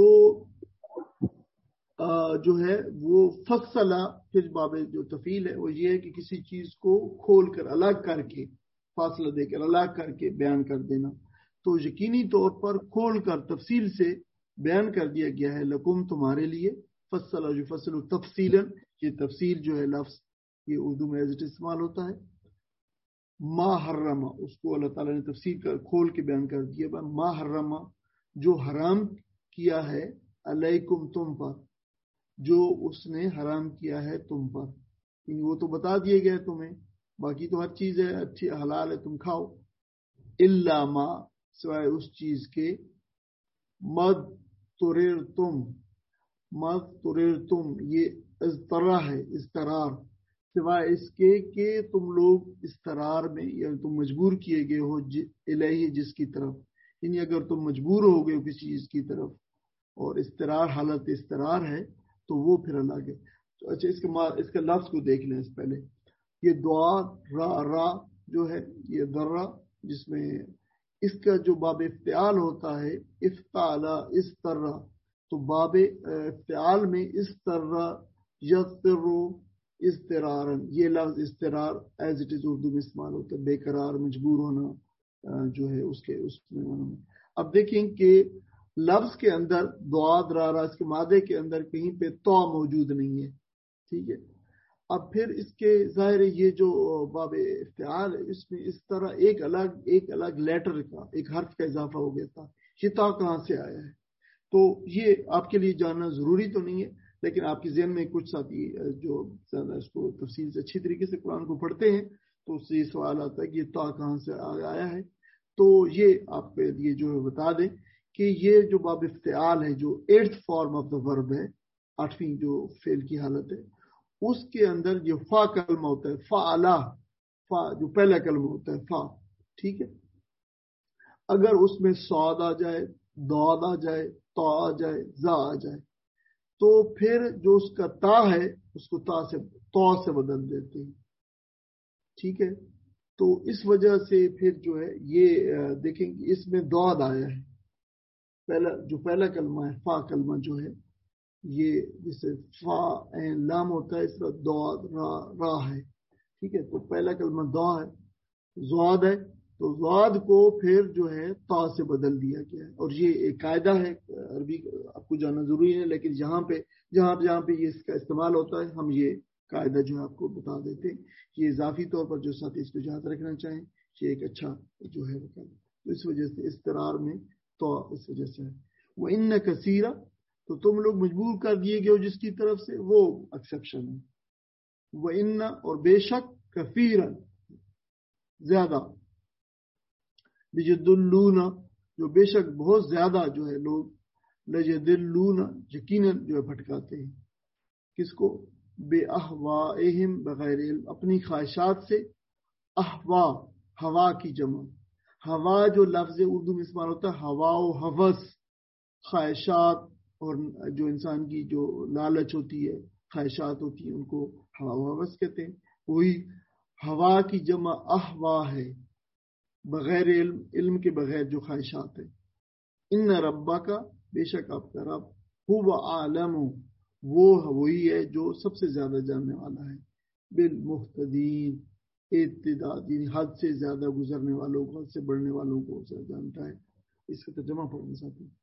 جو ہے وہ فصلہ پھر باب جو تفیل ہے وہ یہ ہے کہ کسی چیز کو کھول کر الگ کر کے، فاصلہ دے کر الگ کر کے بیان کر دینا. تو یقینی طور پر کھول کر تفصیل سے بیان کر دیا گیا ہے لکم تمہارے لیے. فصلہ جو فصل تفصیلا، یہ تفصیل جو ہے لفظ یہ اردو میں ایزٹ استعمال ہوتا ہے. ما حرما اس کو اللہ تعالیٰ نے تفصیل کر کھول کے بیان کر دیا. ما حرما جو حرام کیا ہے علیکم تم پر، جو اس نے حرام کیا ہے تم پر، وہ تو بتا دیے گئے تمہیں، باقی تو ہر چیز ہے اچھی حلال ہے تم کھاؤ. الا ما سوائے اس چیز کے مد ترر تم، مد ترر تم یہ اضطرا ہے، اضطرار، سوائے اس کے کہ تم لوگ اضطرار میں یا تم مجبور کیے گئے ہو الہی جس کی طرف، یعنی اگر تم مجبور ہو گئے ہو کسی چیز کی طرف اور اضطرار حالت اضطرار ہے تو وہ پھر الگ ہے. تو اچھا اس کا اس کا لفظ کو دیکھ لیں اس پہلے. یہ دعا را را جو ہے یہ درہ جس میں اس کا جو باب افتعال ہوتا ہے افتعلا اس طرح، تو باب افتعال میں اس طرح یضطرو اضطرارن، یہ لفظ اضطرار ایز اٹ از اردو میں استعمال ہوتا ہے، بے قرار مجبور ہونا جو ہے اس کے اس میں. اب دیکھیں کہ لفظ کے اندر دعا درارا اس کے مادے کے اندر کہیں پہ تو موجود نہیں ہے، ٹھیک ہے. اب پھر اس کے ظاہر یہ جو باب افتعال ہے اس میں اس طرح ایک الگ ایک الگ لیٹر کا ایک حرف کا اضافہ ہو گیا تھا. یہ تا کہاں سے آیا ہے تو یہ آپ کے لیے جاننا ضروری تو نہیں ہے، لیکن آپ کے ذہن میں کچھ ساتھی جو زیادہ اس کو تفصیل سے اچھی طریقے سے قرآن کو پڑھتے ہیں تو اس سے یہ سوال آتا ہے کہ یہ تا کہاں سے آیا ہے. تو یہ آپ کے لیے جو ہے بتا دیں کہ یہ جو باب افتعال ہے جو ایٹھ فارم آف دا ورب ہے، آٹھویں جو فعل کی حالت ہے، اس کے اندر جو فا کلمہ ہوتا ہے، فعلا، فا جو پہلا کلمہ ہوتا ہے فا، ٹھیک ہے. اگر اس میں صاد آ جائے، ضاد آ جائے، تا آ جائے، زا آ جائے تو پھر جو اس کا تا ہے اس کو تا سے تو سے بدل دیتے ہیں، ٹھیک ہے. تو اس وجہ سے پھر جو ہے یہ دیکھیں کہ اس میں ضاد آیا ہے، پہلا جو پہلا کلمہ ہے فا کلمہ جو ہے یہ جسے فا این لام ہوتا ہے اس طرح ضاد را را ہے، ٹھیک ہے. تو پہلا کلمہ دا ہے، ضاد ہے، تو ضاد کو پھر جو ہے تا سے بدل دیا گیا ہے. اور یہ ایک قاعدہ ہے عربی، آپ کو جاننا ضروری ہے، لیکن جہاں پہ جہاں جہاں پہ یہ اس کا استعمال ہوتا ہے ہم یہ قاعدہ جو ہے آپ کو بتا دیتے ہیں. یہ اضافی طور پر جو ساتھی اس کو یاد رکھنا چاہیں یہ ایک اچھا جو ہے وہ قاعدہ. تو اس وجہ سے استقرار میں تو اس وجہ سے ہے. وہ ان کثیرہ تو تم لوگ مجبور کر دیے گئے ہو جس کی طرف سے، وہ ایکسیپشن ہے. وہ ان اور بے شک کثیرا زیادہ، لجدلون جو بے شک بہت زیادہ جو ہے لوگ، لجدلون یقیناً جو ہے بھٹکاتے ہیں، کس کو؟ بے احواہم بغیر علم، اپنی خواہشات سے. احوا ہوا کی جمع، ہوا جو لفظ اردو میں استعمال ہوتا ہے ہوا و ہوس، خواہشات اور جو انسان کی جو لالچ ہوتی ہے خواہشات ہوتی ہیں ان کو ہوا و ہوس کہتے ہیں. وہی ہوا کی جمع احوا ہے، بغیر علم، علم کے بغیر جو خواہشات ہے. ان ربا کا بے شک آپ کا رب، هو عالم وہ وہی ہے جو سب سے زیادہ جاننے والا ہے، بالمحتدین اعتداد یعنی حد سے زیادہ گزرنے والوں کو، حد سے بڑھنے والوں کو جانتا ہے. اس کا ترجمہ پڑھنا چاہتے ہیں.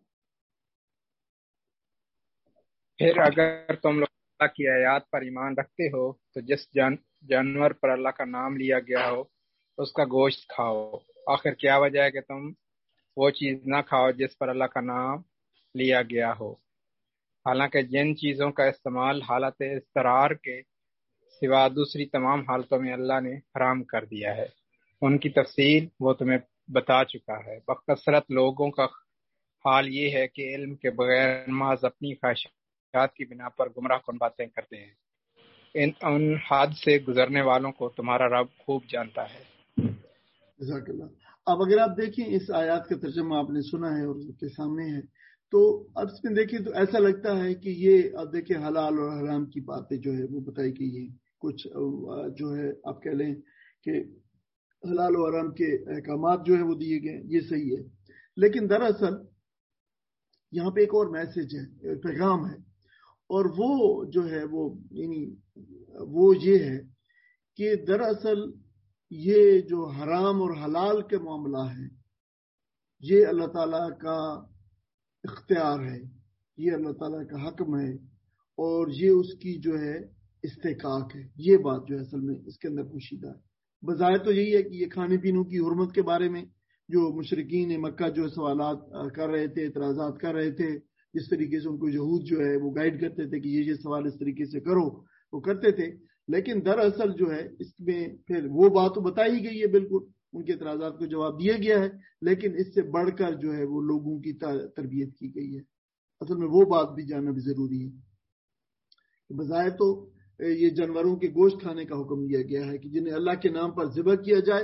پھر اگر تم لوگ اللہ کی آیات پر ایمان رکھتے ہو تو جس جان جانور پر اللہ کا نام لیا گیا ہو اس کا گوشت کھاؤ. آخر کیا وجہ ہے کہ تم وہ چیز نہ کھاؤ جس پر اللہ کا نام لیا گیا ہو، حالانکہ جن چیزوں کا استعمال حالت اضطرار کے سوا دوسری تمام حالتوں میں اللہ نے حرام کر دیا ہے۔ ان کی تفصیل وہ تمہیں بتا چکا ہے۔ بکثرت لوگوں کا حال یہ ہے کہ علم کے بغیر محض اپنی خواہشات کی بنا پر گمراہ کن باتیں کرتے ہیں۔ ان ان حد سے گزرنے والوں کو تمہارا رب خوب جانتا ہے۔ جزاک اللہ۔ اب اگر آپ دیکھیں اس آیات کا ترجمہ آپ نے سنا ہے اور اس کے سامنے ہے، تو اب اس میں دیکھیں تو ایسا لگتا ہے کہ یہ اب دیکھیں حلال اور حرام کی باتیں جو ہے وہ بتائی گئی ہیں، کچھ جو ہے آپ کہہ لیں کہ حلال و حرام کے احکامات جو ہے وہ دیے گئے، یہ صحیح ہے، لیکن دراصل یہاں پہ ایک اور میسج ہے، پیغام ہے، اور وہ جو ہے وہ یعنی وہ یہ ہے کہ دراصل یہ جو حرام اور حلال کے معاملہ ہے یہ اللہ تعالیٰ کا اختیار ہے، یہ اللہ تعالیٰ کا حکم ہے، اور یہ اس کی جو ہے استحقاق ہے۔ یہ بات جو ہے اصل میں اس کے اندر پوشیدہ ہے۔ بظاہر تو یہی ہے کہ یہ کھانے پینوں کی حرمت کے بارے میں جو مشرکین مکہ جو سوالات کر رہے تھے، اعتراضات کر رہے تھے، جس طریقے سے ان کو یہود جو ہے وہ گائیڈ کرتے تھے کہ یہ یہ سوال اس طریقے سے کرو، وہ کرتے تھے، لیکن دراصل جو ہے اس میں پھر وہ بات تو بتائی ہی گئی ہے، بالکل ان کے اعتراضات کو جواب دیا گیا ہے، لیکن اس سے بڑھ کر جو ہے وہ لوگوں کی تربیت کی گئی ہے۔ اصل میں وہ بات بھی جاننا بھی ضروری ہے۔ بظاہر تو یہ جانوروں کے گوشت کھانے کا حکم دیا گیا ہے کہ جنہیں اللہ کے نام پر ذبح کیا جائے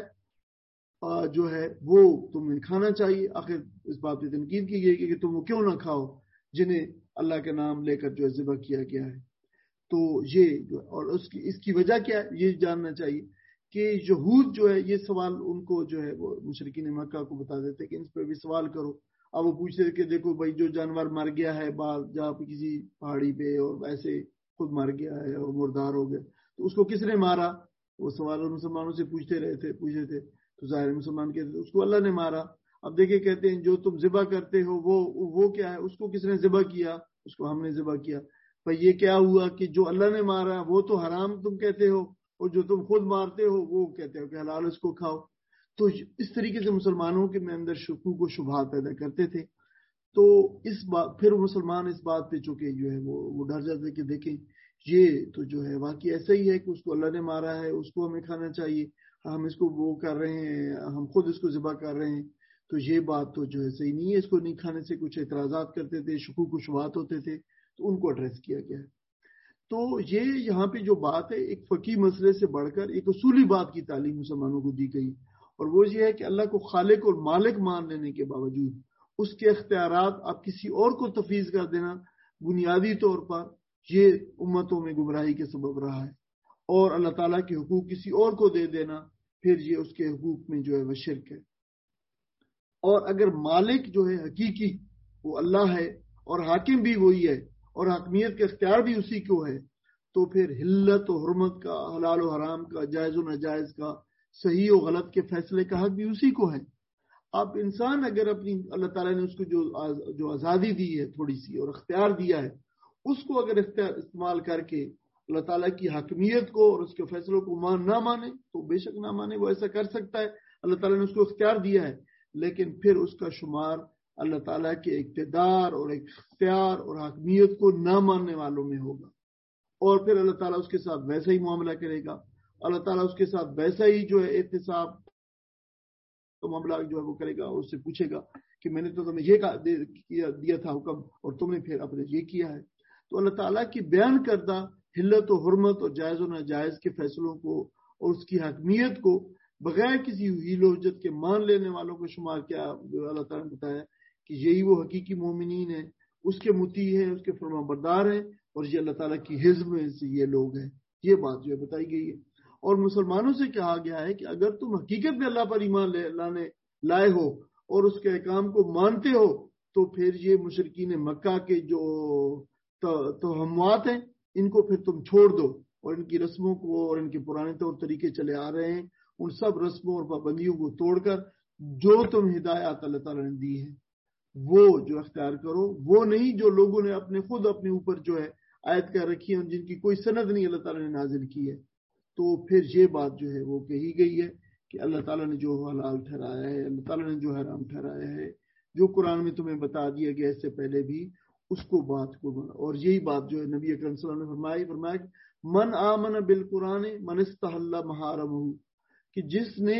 جو ہے وہ تمہیں کھانا چاہیے۔ آخر اس بات پہ تنقید کی گئی کہ تم وہ کیوں نہ کھاؤ جنہیں اللہ کے نام لے کر جو ہے ذبح کیا گیا ہے۔ تو یہ جو اور اس کی اس کی وجہ کیا ہے یہ جاننا چاہیے کہ یہود جو ہے یہ سوال ان کو جو ہے وہ مشرکین مکہ کو بتا دیتے کہ ان پہ بھی سوال کرو۔ اب وہ پوچھتے تھے کہ دیکھو بھائی جو جانور مر گیا ہے بعض جہاں پہ کسی پہاڑی پہ اور ایسے خود مر گیا ہے اور مردار ہو گیا تو اس کو کس نے مارا؟ وہ سوال مسلمانوں سے پوچھتے رہے تھے پوچھتے تھے تو ظاہر مسلمان کہتے تھے اس کو اللہ نے مارا۔ اب دیکھیں کہتے ہیں جو تم ذبح کرتے ہو وہ وہ کیا ہے؟ اس کو کس نے ذبح کیا؟ اس کو ہم نے ذبح کیا۔ بھائی یہ کیا ہوا کہ جو اللہ نے مارا وہ تو حرام تم کہتے ہو اور جو تم خود مارتے ہو وہ کہتے ہو کہ حلال، اس کو کھاؤ۔ تو اس طریقے سے مسلمانوں کے میں اندر شکوک و شبہات پیدا کرتے تھے۔ تو اس بات پھر مسلمان اس بات پہ چونکہ جو ہے وہ وہ ڈر جاتے کہ دیکھیں یہ تو جو ہے واقعی ایسا ہی ہے کہ اس کو اللہ نے مارا ہے، اس کو ہمیں کھانا چاہیے، ہم اس کو وہ کر رہے ہیں، ہم خود اس کو ذبح کر رہے ہیں، تو یہ بات تو جو ہے صحیح نہیں ہے۔ اس کو نہیں کھانے سے کچھ اعتراضات کرتے تھے، شکوک و شبہات ہوتے تھے، تو ان کو ایڈریس کیا گیا ہے۔ تو یہ یہاں پہ جو بات ہے ایک فقہی مسئلے سے بڑھ کر ایک اصولی بات کی تعلیم مسلمانوں کو دی گئی، اور وہ یہ ہے کہ اللہ کو خالق اور مالک مان لینے کے باوجود اس کے اختیارات آپ کسی اور کو تفویض کر دینا بنیادی طور پر یہ امتوں میں گمراہی کے سبب رہا ہے، اور اللہ تعالیٰ کے حقوق کسی اور کو دے دینا پھر یہ اس کے حقوق میں جو ہے وہ شرک ہے۔ اور اگر مالک جو ہے حقیقی وہ اللہ ہے اور حاکم بھی وہی ہے اور حاکمیت کا اختیار بھی اسی کو ہے، تو پھر حلت و حرمت کا، حلال و حرام کا، جائز و ناجائز کا، صحیح و غلط کے فیصلے کا حق بھی اسی کو ہے۔ اب انسان اگر اپنی اللہ تعالیٰ نے اس کو جو جو آزادی دی ہے تھوڑی سی اور اختیار دیا ہے، اس کو اگر اختیار استعمال کر کے اللہ تعالیٰ کی حاکمیت کو اور اس کے فیصلوں کو مان نہ مانے تو بے شک نہ مانے، وہ ایسا کر سکتا ہے، اللہ تعالیٰ نے اس کو اختیار دیا ہے، لیکن پھر اس کا شمار اللہ تعالیٰ کے اقتدار اور اختیار اور حاکمیت کو نہ ماننے والوں میں ہوگا، اور پھر اللہ تعالیٰ اس کے ساتھ ویسا ہی معاملہ کرے گا۔ اللہ تعالیٰ اس کے ساتھ ویسا ہی جو ہے احتساب کا معاملہ جو ہے وہ کرے گا، اس سے پوچھے گا کہ میں نے تو تمہیں یہ دیا تھا حکم اور تم نے پھر اپنے یہ کیا ہے۔ تو اللہ تعالیٰ کی بیان کردہ حلت و حرمت اور جائز و ناجائز کے فیصلوں کو اور اس کی حاکمیت کو بغیر کسی حیل و حجت کے مان لینے والوں کو شمار کیا اللہ تعالیٰ نے بتایا کہ یہی وہ حقیقی مومنین ہیں، اس کے مطیع ہیں، اس کے فرما بردار ہیں، اور یہ اللہ تعالیٰ کی حزب میں سے یہ لوگ ہیں۔ یہ بات جو ہے بتائی گئی ہے، اور مسلمانوں سے کہا گیا ہے کہ اگر تم حقیقت میں اللہ پر ایمان لانے لائے ہو اور اس کے احکام کو مانتے ہو تو پھر یہ مشرکین مکہ کے جو توہمات ہیں ان کو پھر تم چھوڑ دو، اور ان کی رسموں کو اور ان کے پرانے طور طریقے چلے آ رہے ہیں ان سب رسموں اور پابندیوں کو توڑ کر جو تم ہدایات اللہ تعالیٰ نے دی ہیں وہ جو اختیار کرو، وہ نہیں جو لوگوں نے اپنے خود اپنے اوپر جو ہے عائد کر رکھی ہے جن کی کوئی سند نہیں اللہ تعالیٰ نے نازل کی ہے۔ تو پھر یہ بات جو ہے وہ کہی گئی ہے کہ اللہ تعالیٰ نے جو حلال ٹھہرایا ہے، اللہ تعالیٰ نے جو حرام ٹھہرایا ہے، جو قرآن میں تمہیں بتا دیا گیا اس سے پہلے بھی، اس کو بات کو بنا۔ اور یہی بات جو ہے نبی اکرم صلی اللہ علیہ وسلم نے فرمائی فرمایا من آمن بالقرآن من استحل محارمہ، کہ جس نے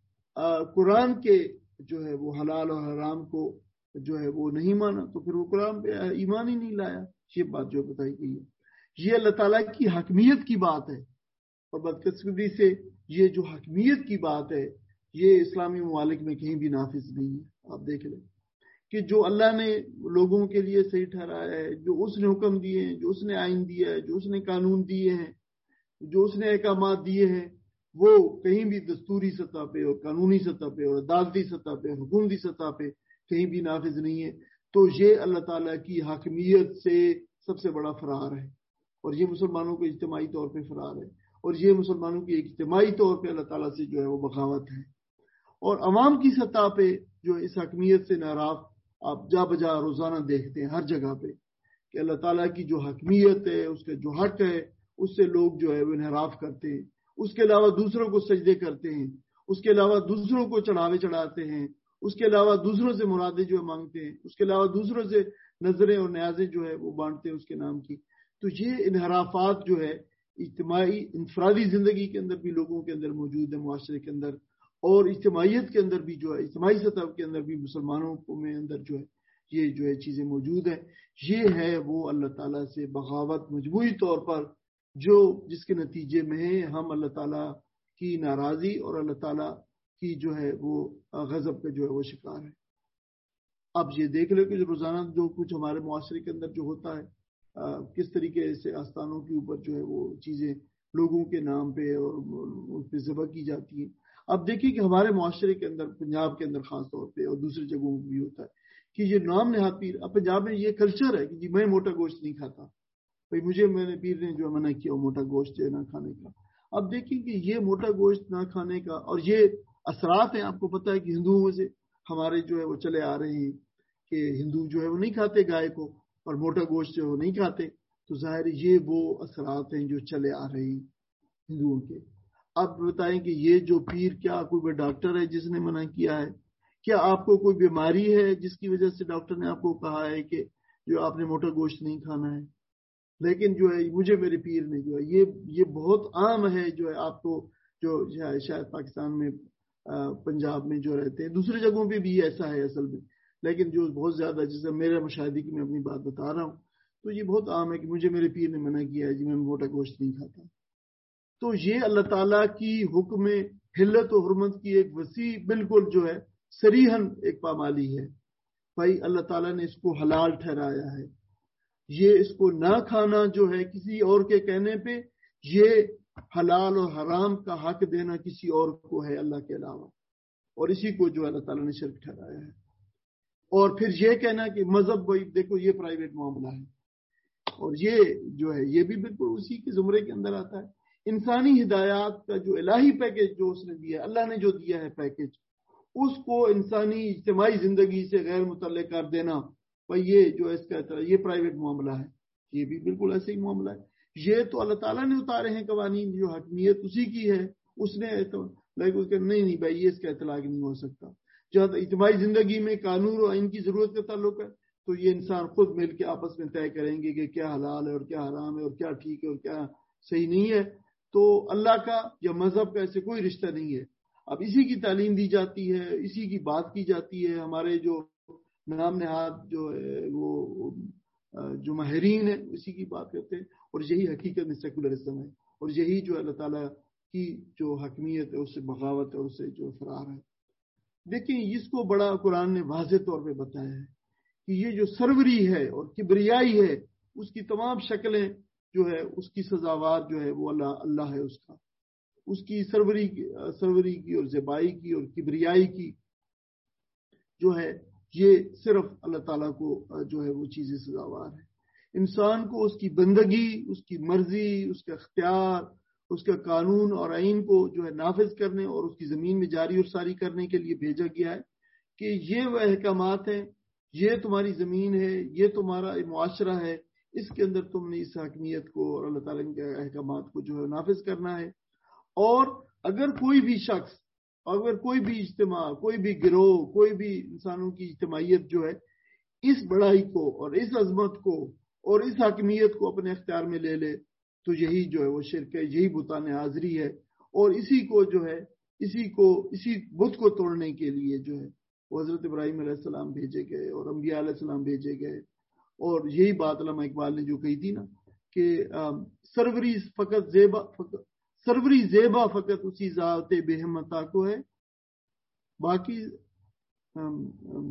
قرآن کے جو ہے وہ حلال اور حرام کو جو ہے وہ نہیں مانا تو پھر وہ قرآن پہ ایمان ہی نہیں لایا. یہ بات جو بتائی گئی ہے یہ اللہ تعالیٰ کی حکمیت کی بات ہے، اور بدقسمتی سے یہ جو حکمیت کی بات ہے یہ اسلامی ممالک میں کہیں بھی نافذ نہیں ہے. آپ دیکھ لیں کہ جو اللہ نے لوگوں کے لیے صحیح ٹھہرایا ہے، جو اس نے حکم دیے ہیں، جو اس نے آئین دیا ہے، جو اس نے قانون دیے ہیں، جو اس نے احکامات دیے ہیں، وہ کہیں بھی دستوری سطح پہ اور قانونی سطح پہ اور عدالتی سطح پہ حکومتی سطح پہ کہیں بھی نافذ نہیں ہے. تو یہ اللہ تعالیٰ کی حاکمیت سے سب سے بڑا فرار ہے، اور یہ مسلمانوں کے اجتماعی طور پہ فرار ہے، اور یہ مسلمانوں کی اجتماعی طور پہ اللہ تعالیٰ سے جو ہے وہ بغاوت ہے. اور عوام کی سطح پہ جو اس حاکمیت سے ناراض آپ جا بجا روزانہ دیکھتے ہیں ہر جگہ پہ کہ اللہ تعالیٰ کی جو حاکمیت ہے، اس کا جو حق ہے، اس سے لوگ جو ہے وہ انحراف کرتے ہیں. اس کے علاوہ دوسروں کو سجدے کرتے ہیں، اس کے علاوہ دوسروں کو چڑھاوے چڑھاتے ہیں، اس کے علاوہ دوسروں سے مرادیں جو ہے مانگتے ہیں، اس کے علاوہ دوسروں سے نظریں اور نیازیں جو ہے وہ بانٹتے ہیں اس کے نام کی. تو یہ انحرافات جو ہے اجتماعی انفرادی زندگی کے اندر بھی لوگوں کے اندر موجود ہے، معاشرے کے اندر، اور اجتماعیت کے اندر بھی جو ہے اجتماعی سطح کے اندر بھی مسلمانوں کو میں اندر جو ہے یہ جو ہے چیزیں موجود ہیں. یہ ہے وہ اللہ تعالیٰ سے بغاوت مجموعی طور پر جو جس کے نتیجے میں ہم اللہ تعالیٰ کی ناراضی اور اللہ تعالیٰ کی جو ہے وہ غضب کا جو ہے وہ شکار ہے. اب یہ دیکھ لو کہ روزانہ جو کچھ ہمارے معاشرے کے اندر جو ہوتا ہے کس طریقے سے آستانوں کے اوپر جو ہے وہ چیزیں لوگوں کے نام پہ اور ان پہ ذبح کی جاتی ہیں. اب دیکھیے کہ ہمارے معاشرے کے اندر پنجاب کے اندر خاص طور پہ اور دوسری جگہوں میں بھی ہوتا ہے کہ یہ نام نہاد پیر. اب پنجاب میں یہ کلچر ہے کہ جی میں موٹا گوشت نہیں کھاتا، بھائی مجھے میں نے پیر نے جو منع کیا موٹا گوشت نہ کھانے کا. اب دیکھیں کہ یہ موٹا گوشت نہ کھانے کا اور یہ اثرات ہیں. آپ کو پتہ ہے کہ ہندوؤں میں سے ہمارے جو ہے وہ چلے آ رہے ہیں کہ ہندو جو ہے وہ نہیں کھاتے گائے کو اور موٹا گوشت جو ہے وہ نہیں کھاتے. تو ظاہر یہ وہ اثرات ہیں جو چلے آ رہے ہیں ہندوؤں کے. اب بتائیں کہ یہ جو پیر کیا کوئی ڈاکٹر ہے جس نے منع کیا ہے؟ کیا آپ کو کوئی بیماری ہے جس کی وجہ سے ڈاکٹر نے آپ کو کہا ہے کہ جو آپ نے موٹا گوشت نہیں کھانا ہے؟ لیکن جو ہے مجھے میرے پیر نے جو ہے یہ یہ بہت عام ہے جو ہے آپ کو جو شاید پاکستان میں پنجاب میں جو رہتے ہیں دوسری جگہوں پہ بھی ایسا ہے اصل میں، لیکن جو بہت زیادہ جیسے میرے مشاہدے کی میں اپنی بات بتا رہا ہوں تو یہ بہت عام ہے کہ مجھے میرے پیر نے منع کیا ہے جی میں موٹا گوشت نہیں کھاتا. تو یہ اللہ تعالیٰ کی حکم حلت و حرمت کی ایک وسیع بالکل جو ہے صریحاً ایک پامالی ہے. بھائی اللہ تعالیٰ نے اس کو حلال ٹھہرایا ہے، یہ اس کو نہ کھانا جو ہے کسی اور کے کہنے پہ یہ حلال اور حرام کا حق دینا کسی اور کو ہے اللہ کے علاوہ، اور اسی کو جو اللہ تعالیٰ نے شرک ٹھہرایا ہے. اور پھر یہ کہنا کہ مذہب بھائی دیکھو یہ پرائیویٹ معاملہ ہے، اور یہ جو ہے یہ بھی بالکل اسی کے زمرے کے اندر آتا ہے. انسانی ہدایات کا جو الہی پیکج جو اس نے دیا ہے، اللہ نے جو دیا ہے پیکج، اس کو انسانی اجتماعی زندگی سے غیر متعلق کر دینا بھائی یہ جو اس کا یہ پرائیویٹ معاملہ ہے، یہ بھی بالکل ایسے ہی معاملہ ہے. یہ تو اللہ تعالیٰ نے اتارے ہیں قوانین، جو حکمیت اسی کی ہے، اس نے لیکن اس کے نہیں نہیں بھائی یہ اس کا اطلاق نہیں ہو سکتا. جہاں اجتماعی زندگی میں قانون اور آئین کی ضرورت کا تعلق ہے تو یہ انسان خود مل کے آپس میں طے کریں گے کہ کیا حلال ہے اور کیا حرام ہے اور کیا ٹھیک ہے اور کیا صحیح نہیں ہے. تو اللہ کا یا مذہب کا ایسے کوئی رشتہ نہیں ہے. اب اسی کی تعلیم دی جاتی ہے، اسی کی بات کی جاتی ہے. ہمارے جو نام نہاد جو ہے وہ جو ماہرین ہیں اسی کی بات کرتے ہیں، اور یہی حقیقت میں سیکولرزم ہے، اور یہی جو اللہ تعالیٰ کی جو حکمیت ہے اس سے بغاوت ہے، اس سے جو فرار ہے. دیکھیں اس کو بڑا قرآن نے واضح طور پہ بتایا ہے کہ یہ جو سروری ہے اور کبریائی ہے اس کی تمام شکلیں جو ہے اس کی سزاوار جو ہے وہ اللہ اللہ ہے. اس کا اس کی سروری سروری کی اور زیبائی کی اور کبریائی کی جو ہے یہ صرف اللہ تعالیٰ کو جو ہے وہ چیزیں سزاوار ہے. انسان کو اس کی بندگی، اس کی مرضی، اس کا اختیار، اس کا قانون اور آئین کو جو ہے نافذ کرنے اور اس کی زمین میں جاری اور ساری کرنے کے لیے بھیجا گیا ہے کہ یہ وہ احکامات ہیں، یہ تمہاری زمین ہے، یہ تمہارا معاشرہ ہے، اس کے اندر تم نے اس حاکمیت کو اور اللہ تعالیٰ کے احکامات کو جو ہے نافذ کرنا ہے. اور اگر کوئی بھی شخص، اگر کوئی بھی اجتماع، کوئی بھی گروہ، کوئی بھی انسانوں کی اجتماعیت جو ہے اس بڑائی کو اور اس عظمت کو اور اس حاکمیت کو اپنے اختیار میں لے لے تو یہی جو ہے وہ شرک ہے, یہی بتان حاضری ہے. اور اسی کو جو ہے اسی کو اسی بت کو توڑنے کے لیے جو ہے وہ حضرت ابراہیم علیہ السلام بھیجے گئے اور انبیاء علیہ السلام بھیجے گئے. اور یہی بات علامہ اقبال نے جو کہی تھی نا کہ سروری فقط زیبا فقط سروری زیبا فقط اسی ذات بے ہمتا کو ہے, باقی ام ام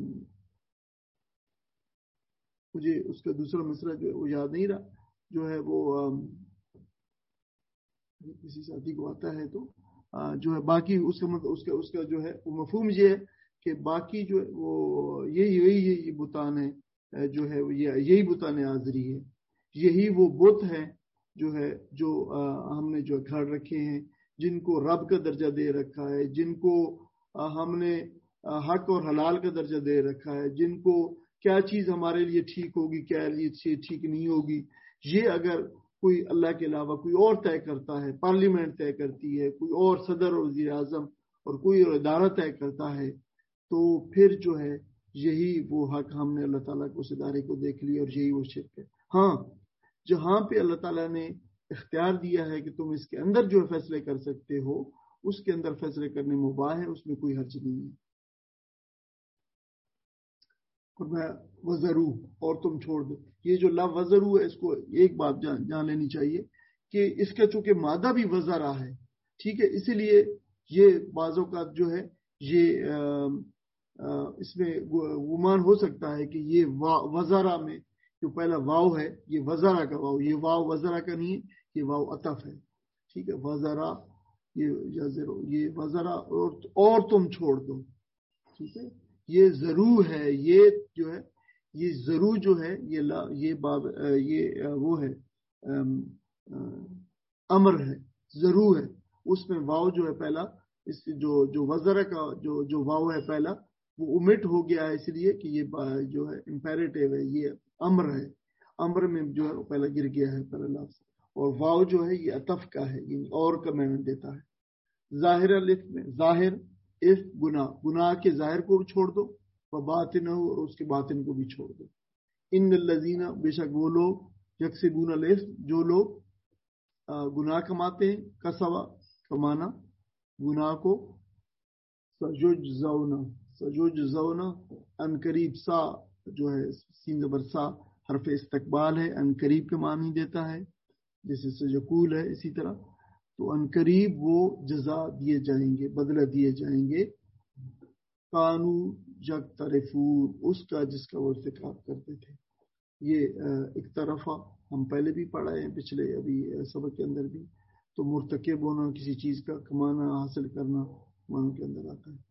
مجھے اس کا دوسرا مصرع جو ہے وہ یاد نہیں رہا, جو ہے وہ کسی ساتھی کو آتا ہے تو جو ہے باقی اس کا مطلب اس کا اس کا جو ہے وہ مفہوم یہ ہے کہ باقی جو ہے وہ یہی یہی یہ بتان ہے جو ہے یہی بتان حاضری ہے, یہی وہ بت ہے جو ہے جو ہم نے جو گھڑ رکھے ہیں, جن کو رب کا درجہ دے رکھا ہے, جن کو ہم نے حق اور حلال کا درجہ دے رکھا ہے, جن کو کیا چیز ہمارے لیے ٹھیک ہوگی کیا لیے ٹھیک نہیں ہوگی, یہ اگر کوئی اللہ کے علاوہ کوئی اور طے کرتا ہے, پارلیمنٹ طے کرتی ہے, کوئی اور صدر اور وزیر اعظم اور کوئی اور ادارہ طے کرتا ہے, تو پھر جو ہے یہی وہ حق ہم نے اللہ تعالیٰ کو اس ادارے کو دیکھ لیا اور یہی وہ شرک ہے. ہاں جہاں پہ اللہ تعالیٰ نے اختیار دیا ہے کہ تم اس کے اندر جو فیصلے کر سکتے ہو, اس کے اندر فیصلے کرنے مباح ہے, اس میں کوئی حرج نہیں ہے. اور میں وزرو اور تم چھوڑ دو, یہ جو لفظ وزرو ہے اس کو ایک بات جان, جان لینی چاہیے کہ اس کا چونکہ مادہ بھی وزرا ہے, ٹھیک ہے, اسی لیے یہ بعض اوقات جو ہے یہ آ, آ, اس میں گمان ہو سکتا ہے کہ یہ وزرا میں جو پہلا واو ہے یہ وزرا کا واو, یہ واو وزرا کا نہیں ہے, یہ واو عطف ہے, ٹھیک ہے, وزرا یہ یہ وزرا اور, اور تم چھوڑ دو, ٹھیک ہے, یہ ضرور ہے, یہ جو ہے یہ ضرور جو ہے یہ لا یہ باب یہ وہ ہے امر ہے, ضرور ہے, اس میں واو جو ہے پہلا اس جو جو وزرا کا جو جو واو ہے پہلا وہ امٹ ہو گیا ہے, اس لیے کہ یہ جو ہے امپیریٹیو ہے, یہ امر ہے, امر میں جو ہے پہلا گر گیا ہے پہلا لفظ, اور واو جو ہے یہ عطف کا ہے, یہ اور کا معنی دیتا ہے. ظاہر الف میں ظاہر اف گناہ, گناہ کے ظاہر کو بھی چھوڑ دو, باطن اور اس کے باطن کو بھی چھوڑ دو. ان الذین بے شک وہ لوگ یکسبون الاثم جو لوگ گناہ کماتے ہیں, کسبا کمانا گناہ کو, سجوجزون سجوجزون ان قریب سا جو ہے سین زبر سا حرف استقبال ہے, ان قریب کے معنی دیتا ہے جیسے سجکول ہے, اسی طرح تو ان قریب وہ جزا دیے جائیں گے, بدلہ دیے جائیں گے. قانو جگ طرفون اس کا جس کا وہ ارتکاب کرتے تھے. یہ ایک طرفہ ہم پہلے بھی پڑھا ہے پچھلے ابھی سبق کے اندر بھی, تو مرتکب ہونا کسی چیز کا کمانا حاصل کرنا معنی کے اندر آتا ہے.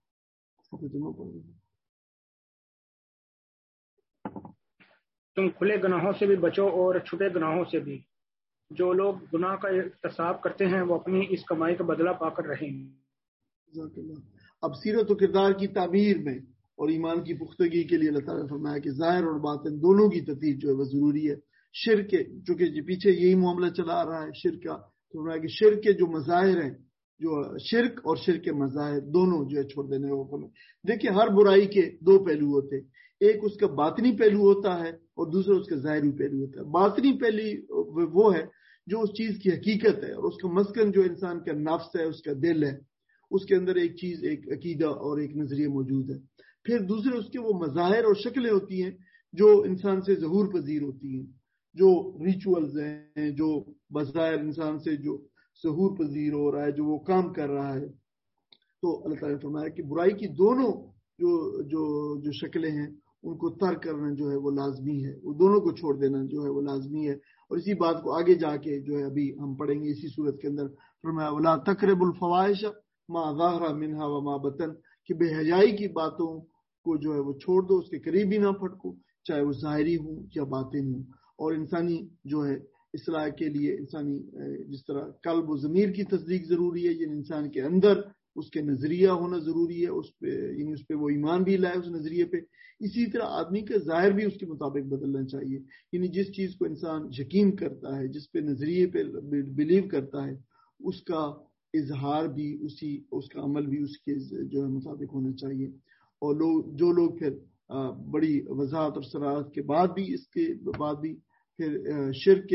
تم کھلے گناہوں سے بھی بچو اور چھپے گناہوں سے بھی, جو لوگ گناہ کا ارتکاب کرتے ہیں وہ اپنی اس کمائی کا بدلہ پا کر رہیں گے. اب سیرت و کردار کی تعمیر میں اور ایمان کی پختگی کے لیے اللہ تعالیٰ نے فرمایا کہ ظاہر اور باطن دونوں کی تطہیر جو ہے وہ ضروری ہے. شرک کے چونکہ پیچھے یہی معاملہ چلا آ رہا ہے شرک کا, تو فرمایا کہ شرک کے جو مظاہر ہیں, جو شرک اور شرک کے مظاہر دونوں جو ہے چھوڑ دینے کا حکم ہے. دیکھیں ہر برائی کے دو پہلو ہوتے ہیں, ایک اس کا باطنی پہلو ہوتا ہے اور دوسرا اس کا ظاہری پہلو ہوتا ہے. باطنی پہلو وہ ہے جو اس چیز کی حقیقت ہے, اور اس کا مسکن جو انسان کا نفس ہے, اس کا دل ہے, اس کے اندر ایک چیز ایک عقیدہ اور ایک نظریہ موجود ہے. پھر دوسرے اس کے وہ مظاہر اور شکلیں ہوتی ہیں جو انسان سے ظہور پذیر ہوتی ہیں, جو ریچولز ہیں, جو بظاہر انسان سے جو ظہور پذیر ہو رہا ہے, جو وہ کام کر رہا ہے. تو اللہ تعالیٰ نے فرمایا کہ برائی کی دونوں جو جو جو شکلیں ہیں ان کو ترک کرنا جو ہے وہ لازمی ہے, وہ دونوں کو چھوڑ دینا جو ہے وہ لازمی ہے. اور اسی بات کو آگے جا کے جو ہے ابھی ہم پڑھیں گے اسی صورت کے اندر, فرمایا ولا تقربوا الفواحش ما ظهر منها وما بطن, کہ بے حیائی کی باتوں کو جو ہے وہ چھوڑ دو, اس کے قریب بھی نہ پھٹکو, چاہے وہ ظاہری ہوں یا باطن ہوں. اور انسانی جو ہے اصلاح کے لیے انسانی جس طرح قلب و ضمیر کی تصدیق ضروری ہے, یعنی انسان کے اندر اس کے نظریہ ہونا ضروری ہے, اس پہ یعنی اس پہ وہ ایمان بھی لائے اس نظریے پہ, اسی طرح آدمی کا ظاہر بھی اس کے مطابق بدلنا چاہیے. یعنی جس چیز کو انسان یقین کرتا ہے, جس پہ نظریے پہ بلیو کرتا ہے, اس کا اظہار بھی اسی اس کا عمل بھی اس کے جو ہے مطابق ہونا چاہیے. اور لوگ جو لوگ پھر بڑی وضاحت اور صراحت کے بعد بھی اس کے بعد بھی پھر شرک کے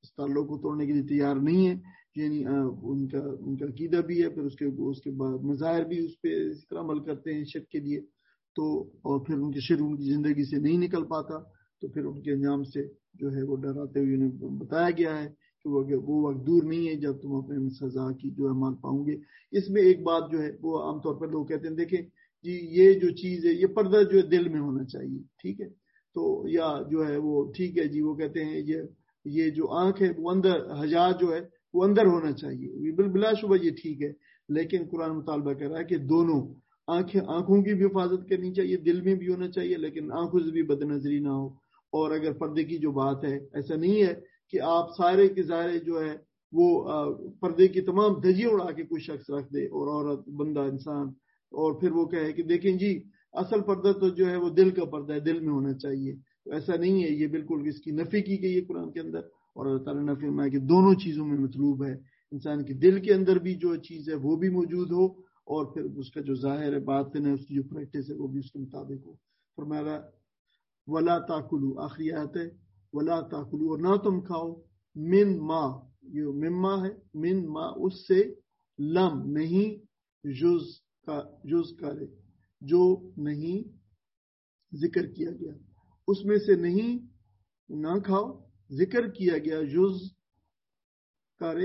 اس تعلق کو توڑنے کے لیے تیار نہیں ہے. یعنی ان کا ان کا عقیدہ بھی ہے, پھر اس کے اس کے بعد مظاہر بھی اس پہ اس طرح عمل کرتے ہیں شرک کے لیے, تو اور پھر ان کے شرک ان کی زندگی سے نہیں نکل پاتا, تو پھر ان کے انجام سے جو ہے وہ ڈراتے ہوئے انہیں بتایا گیا ہے کہ وہ وہ وقت دور نہیں ہے جب تم اپنے سزا کی جو ہے مال پاؤں گے. اس میں ایک بات جو ہے وہ عام طور پر لوگ کہتے ہیں دیکھیں جی یہ جو چیز ہے یہ پردہ جو ہے دل میں ہونا چاہیے, ٹھیک ہے, تو یا جو ہے وہ ٹھیک ہے جی وہ کہتے ہیں یہ یہ جو آنکھ ہے وہ اندر حیا جو ہے وہ اندر ہونا چاہیے, بلا شبہ یہ ٹھیک ہے, لیکن قرآن مطالبہ کر رہا ہے کہ دونوں آنکھیں آنکھوں کی بھی حفاظت کرنی چاہیے, دل میں بھی ہونا چاہیے, لیکن آنکھوں سے بھی بد نظری نہ ہو. اور اگر پردے کی جو بات ہے ایسا نہیں ہے کہ آپ سارے کے سارے جو ہے وہ پردے کی تمام دھجیاں اڑا کے کوئی شخص رکھ دے, اور عورت بندہ انسان, اور پھر وہ کہے کہ دیکھیں جی اصل پردہ تو جو ہے وہ دل کا پردہ ہے, دل میں ہونا چاہیے. تو ایسا نہیں ہے, یہ بالکل اس کی نفی کی گئی ہے قرآن کے اندر, اور اللہ تعالیٰ نے فرمایا کہ دونوں چیزوں میں مطلوب ہے, انسان کے دل کے اندر بھی جو چیز ہے وہ بھی موجود ہو, اور پھر اس کا جو ظاہر ہے باطن ہے اس کی جو پریکٹس ہے وہ بھی اس کے مطابق ہو. فرمایا ولا تاکلو, آخری آیت ہے ولا تاکلو, اور نہ تم کھاؤ من ما, یہ مما ہے, من ما اس سے, لم نہیں, جز کا جز کرے جو نہیں ذکر کیا گیا, اس میں سے نہیں نہ کھاؤ, ذکر کیا گیا جز کرے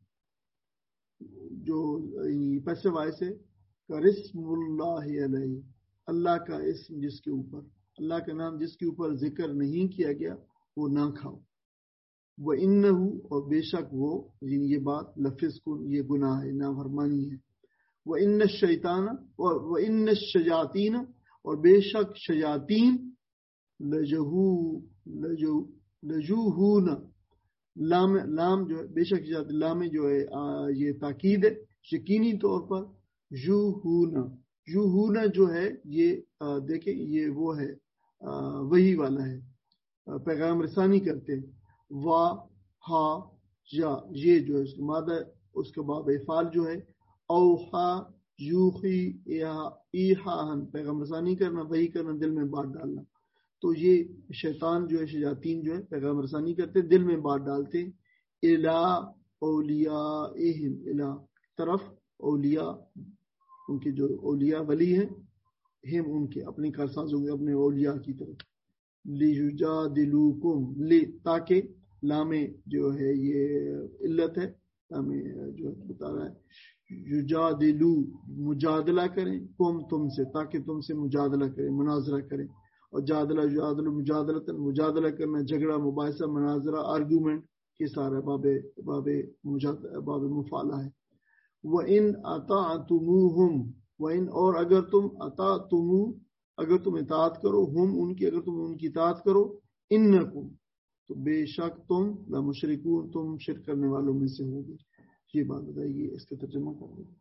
جو پیسے وائس ہے, کرسم اللہ علیہ, اللہ کا اسم جس کے اوپر, اللہ کا نام جس کے اوپر ذکر نہیں کیا گیا وہ نہ کھاؤ. وہ انہو, اور بے شک وہ, یہ بات لفظ کو یہ گناہ ہے, نافرمانی ہے. وہ ان الشیطان, وہ ان الشیاطین, اور بے شک شیاطین, لجہو لجو لجوہون, لام لام جو ہے بے شک لام جو ہے یہ تاکید ہے یقینی طور پر, یوہونا, یوہونا جو ہے یہ دیکھیں یہ وہ ہے وہی والا ہے, پیغام رسانی کرتے ہیں. وا ہا یا, یہ جو ہے اس کا مادہ, اس کا باب افعال جو ہے, اوہا یوخی ایہاہن, پیغام رسانی کرنا, وہی کرنا, دل میں بات ڈالنا. تو یہ شیطان جو ہے شیاطین جو ہے پیغام رسانی کرتے, دل میں بات ڈالتے, الا اولیاءہم, الا طرف, اولیاء ان کے جو اولیاء ولی ہیں, ہم ان کے اپنے کارسازوں کے, اپنے اولیاء کی طرف. لیجادلوکم, لی تاکہ, لام جو ہے یہ علت ہے, لام جو بتا رہا ہے یجادلو مجادلہ کریں, کم تم سے, تاکہ تم سے مجادلہ کریں, مناظرہ کریں. اور جادلہ جادل مجادلہ, مجادلہ کرنا, جھگڑا, مباحثہ, مناظرہ, آرگومنٹ کے سارا باب باب باب مفعلہ ہے. وَإِنْ أَطَعْتُمُوهُمْ, وَإِنْ, اور اگر تم, اطعتمو, اگر تم اطاعت کرو, ہم ان کی, اگر تم ان کی اطاعت کرو, انکم, تو بے شک تم, لمشرکون, تم شرک کرنے والوں میں سے ہوگے. یہ بات بتائیے, اس کا ترجمہ کر دیں.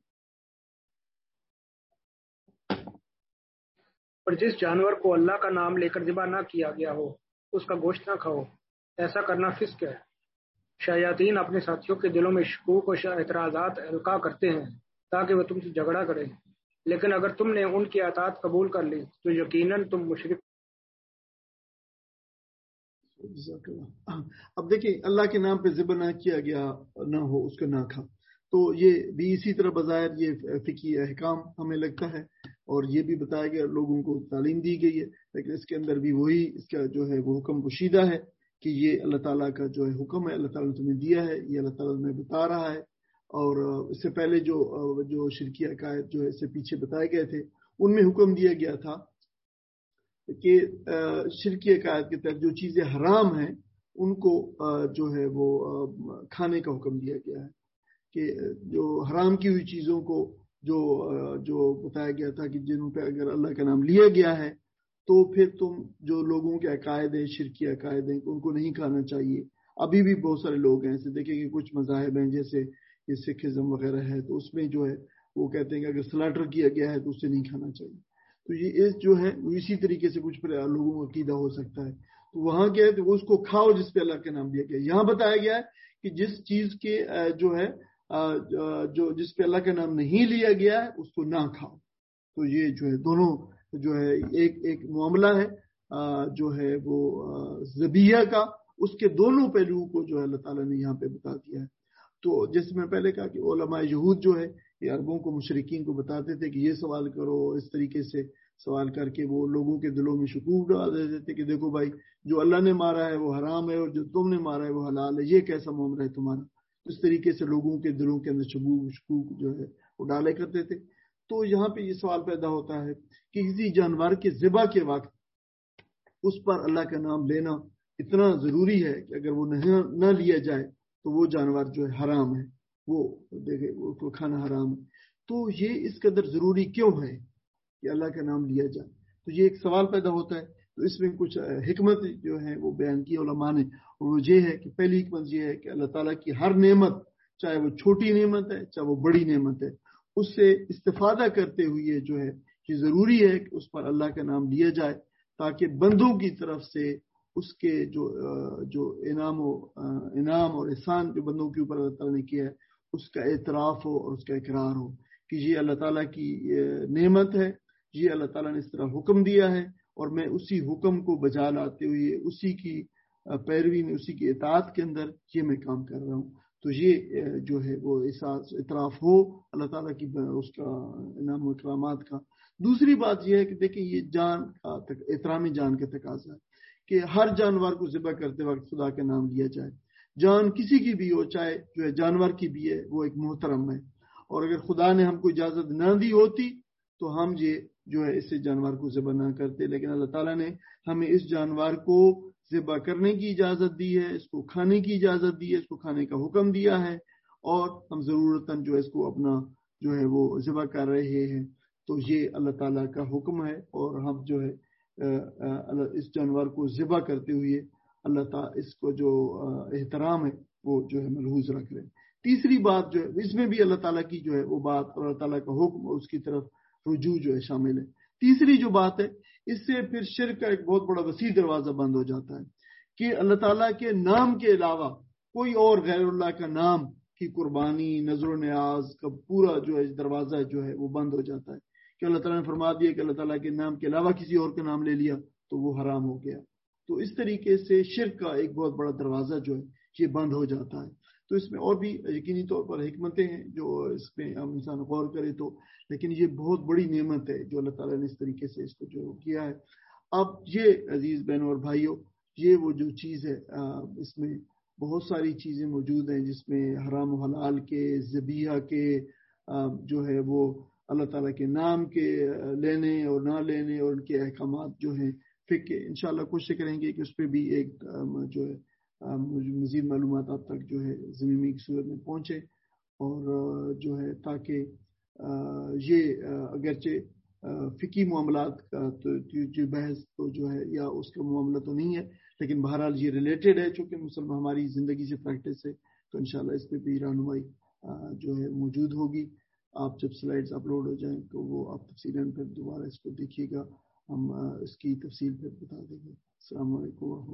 اور جس جانور کو اللہ کا نام لے کر ذبح نہ کیا گیا ہو اس کا گوشت نہ کھاؤ, ایسا کرنا فسق ہے. شیاطین اپنے ساتھیوں کے دلوں میں شکوک اور اعتراضات القاء کرتے ہیں تاکہ وہ تم سے جھگڑا کریں, لیکن اگر تم نے ان کی اطاعت قبول کر لی تو یقیناً تم مشرک. اب دیکھیں اللہ کے نام پہ ذبح نہ کیا گیا نہ ہو, اس کا نہ کھا, تو یہ بھی اسی طرح بظاہر یہ فقہی احکام ہمیں لگتا ہے, اور یہ بھی بتایا گیا, لوگوں کو تعلیم دی گئی ہے, لیکن اس کے اندر بھی وہی اس کا جو ہے وہ حکم پوشیدہ ہے کہ یہ اللہ تعالیٰ کا جو ہے حکم ہے, اللہ تعالیٰ نے تمہیں دیا ہے, یہ اللہ تعالیٰ نے بتا رہا ہے. اور اس سے پہلے جو جو شرکی عقائد جو ہے اس سے پیچھے بتائے گئے تھے, ان میں حکم دیا گیا تھا کہ شرکی عقائد کے تحت جو چیزیں حرام ہیں ان کو جو ہے وہ کھانے کا حکم دیا گیا ہے, کہ جو حرام کی ہوئی چیزوں کو جو جو بتایا گیا تھا کہ جن پہ اگر اللہ کا نام لیا گیا ہے تو پھر تم جو لوگوں کے عقائد ہیں, شرکی عقائد ہیں, ان کو نہیں کھانا چاہیے. ابھی بھی بہت سارے لوگ ہیں ایسے, دیکھیں کہ کچھ مذاہب ہیں جیسے یہ سکھزم وغیرہ ہے, تو اس میں جو ہے وہ کہتے ہیں کہ اگر سلیٹر کیا گیا ہے تو اسے نہیں کھانا چاہیے. تو یہ اس جو ہے اسی طریقے سے کچھ پر لوگوں کا عقیدہ ہو سکتا ہے. تو وہاں کیا ہے کہ اس کو کھاؤ جس پہ اللہ کا نام دیا گیا. یہاں بتایا گیا ہے کہ جس چیز کے جو ہے جو جس پہ اللہ کا نام نہیں لیا گیا ہے اس کو نہ کھاؤ. تو یہ جو ہے دونوں جو ہے ایک ایک معاملہ ہے جو ہے وہ ذبیحہ کا, اس کے دونوں پہلوؤں کو جو ہے اللہ تعالیٰ نے یہاں پہ بتا دیا ہے. تو جیسے میں پہلے کہا کہ علماء یہود جو ہے یہ عربوں کو مشرکین کو بتاتے تھے کہ یہ سوال کرو, اس طریقے سے سوال کر کے وہ لوگوں کے دلوں میں شکوک ڈال دیتے تھے کہ دیکھو بھائی جو اللہ نے مارا ہے وہ حرام ہے اور جو تم نے مارا ہے وہ حلال ہے, یہ کیسا معاملہ ہے تمہارا. اس طریقے سے لوگوں کے دلوں کے اندر شکوک شکوک جو ہے وہ ڈالے کرتے تھے. تو یہاں پہ یہ سوال پیدا ہوتا ہے کہ کسی جانور کے ذبح کے وقت اس پر اللہ کا نام لینا اتنا ضروری ہے کہ اگر وہ نہ لیا جائے تو وہ جانور جو ہے حرام ہے, وہ دیکھے وہ کھانا حرام ہے. تو یہ اس قدر ضروری کیوں ہے کہ اللہ کا نام لیا جائے؟ تو یہ ایک سوال پیدا ہوتا ہے. تو اس میں کچھ حکمت جو ہے وہ بیان کی علماء نے, اور وہ یہ ہے کہ پہلی حکمت یہ ہے کہ اللہ تعالیٰ کی ہر نعمت, چاہے وہ چھوٹی نعمت ہے چاہے وہ بڑی نعمت ہے, اس سے استفادہ کرتے ہوئے جو ہے یہ ضروری ہے کہ اس پر اللہ کا نام لیا جائے تاکہ بندوں کی طرف سے اس کے جو جو انعام و انعام اور احسان جو بندوں کے اوپر اللہ تعالیٰ نے کیا ہے اس کا اعتراف ہو اور اس کا اقرار ہو کہ یہ اللہ تعالیٰ کی نعمت ہے, یہ اللہ تعالیٰ نے اس طرح حکم دیا ہے اور میں اسی حکم کو بجا لاتے ہوئے اسی کی پیروی میں, اسی کی اطاعت کے اندر یہ میں کام کر رہا ہوں. تو یہ جو ہے وہ احساس اعتراف ہو اللہ تعالیٰ کی اس کا انعام و اکرامات کا. دوسری بات یہ ہے کہ دیکھیں یہ جان کا احترام جان کا تقاضا ہے کہ ہر جانور کو ذبح کرتے وقت خدا کا نام لیا جائے. جان کسی کی بھی ہو, چاہے جو ہے جانور کی بھی ہے, وہ ایک محترم ہے, اور اگر خدا نے ہم کو اجازت نہ دی ہوتی تو ہم یہ جو ہے اس سے جانور کو ذبح نہ کرتے, لیکن اللہ تعالیٰ نے ہمیں اس جانور کو ذبح کرنے کی اجازت دی ہے, اس کو کھانے کی اجازت دی ہے, اس کو کھانے کا حکم دیا ہے, اور ہم ضرورتاً جو ہے اس کو اپنا جو ہے وہ ذبح کر رہے ہیں. تو یہ اللہ تعالیٰ کا حکم ہے اور ہم جو ہے اس جانور کو ذبح کرتے ہوئے اللہ تعالیٰ اس کو جو احترام ہے وہ جو ہے ملحوظ رکھ رہے ہیں. تیسری بات جو ہے اس میں بھی اللہ تعالیٰ کی جو ہے وہ بات اور اللہ تعالیٰ کا حکم اور اس کی طرف رجوع جو ہے شامل ہے. تیسری جو بات ہے اس سے پھر شرک کا ایک بہت بڑا وسیع دروازہ بند ہو جاتا ہے کہ اللہ تعالیٰ کے نام کے علاوہ کوئی اور غیر اللہ کا نام کی قربانی, نظر و نیاز کا پورا جو ہے دروازہ جو ہے وہ بند ہو جاتا ہے کہ اللہ تعالیٰ نے فرما دیا کہ اللہ تعالیٰ کے نام کے علاوہ کسی اور کا نام لے لیا تو وہ حرام ہو گیا. تو اس طریقے سے شرک کا ایک بہت بڑا دروازہ جو ہے یہ بند ہو جاتا ہے. تو اس میں اور بھی یقینی طور پر حکمتیں ہیں جو اس میں ہم انسان غور کرے تو, لیکن یہ بہت بڑی نعمت ہے جو اللہ تعالیٰ نے اس طریقے سے اس کو جو کیا ہے. اب یہ عزیز بہنوں اور بھائیوں, یہ وہ جو چیز ہے اس میں بہت ساری چیزیں موجود ہیں جس میں حرام و حلال کے, ذبیحہ کے, جو ہے وہ اللہ تعالیٰ کے نام کے لینے اور نہ لینے اور ان کے احکامات جو ہیں فقہ, انشاءاللہ کوشش کریں گے کہ اس پہ بھی ایک جو ہے مزید معلومات آپ تک جو ہے ضمیمی کی صورت میں پہنچے, اور جو ہے تاکہ یہ اگرچہ فقہی معاملات کا تو بحث تو جو ہے یا اس کا معاملہ تو نہیں ہے, لیکن بہرحال یہ ریلیٹڈ ہے چونکہ مسلمان ہماری زندگی سے پریکٹس ہے, تو انشاءاللہ اس پہ بھی رہنمائی جو ہے موجود ہوگی. آپ جب سلائیڈز اپلوڈ ہو جائیں تو وہ آپ تفصیلاً پھر دوبارہ اس کو دیکھیے گا, ہم اس کی تفصیل پھر بتا دیں گے. السلام علیکم.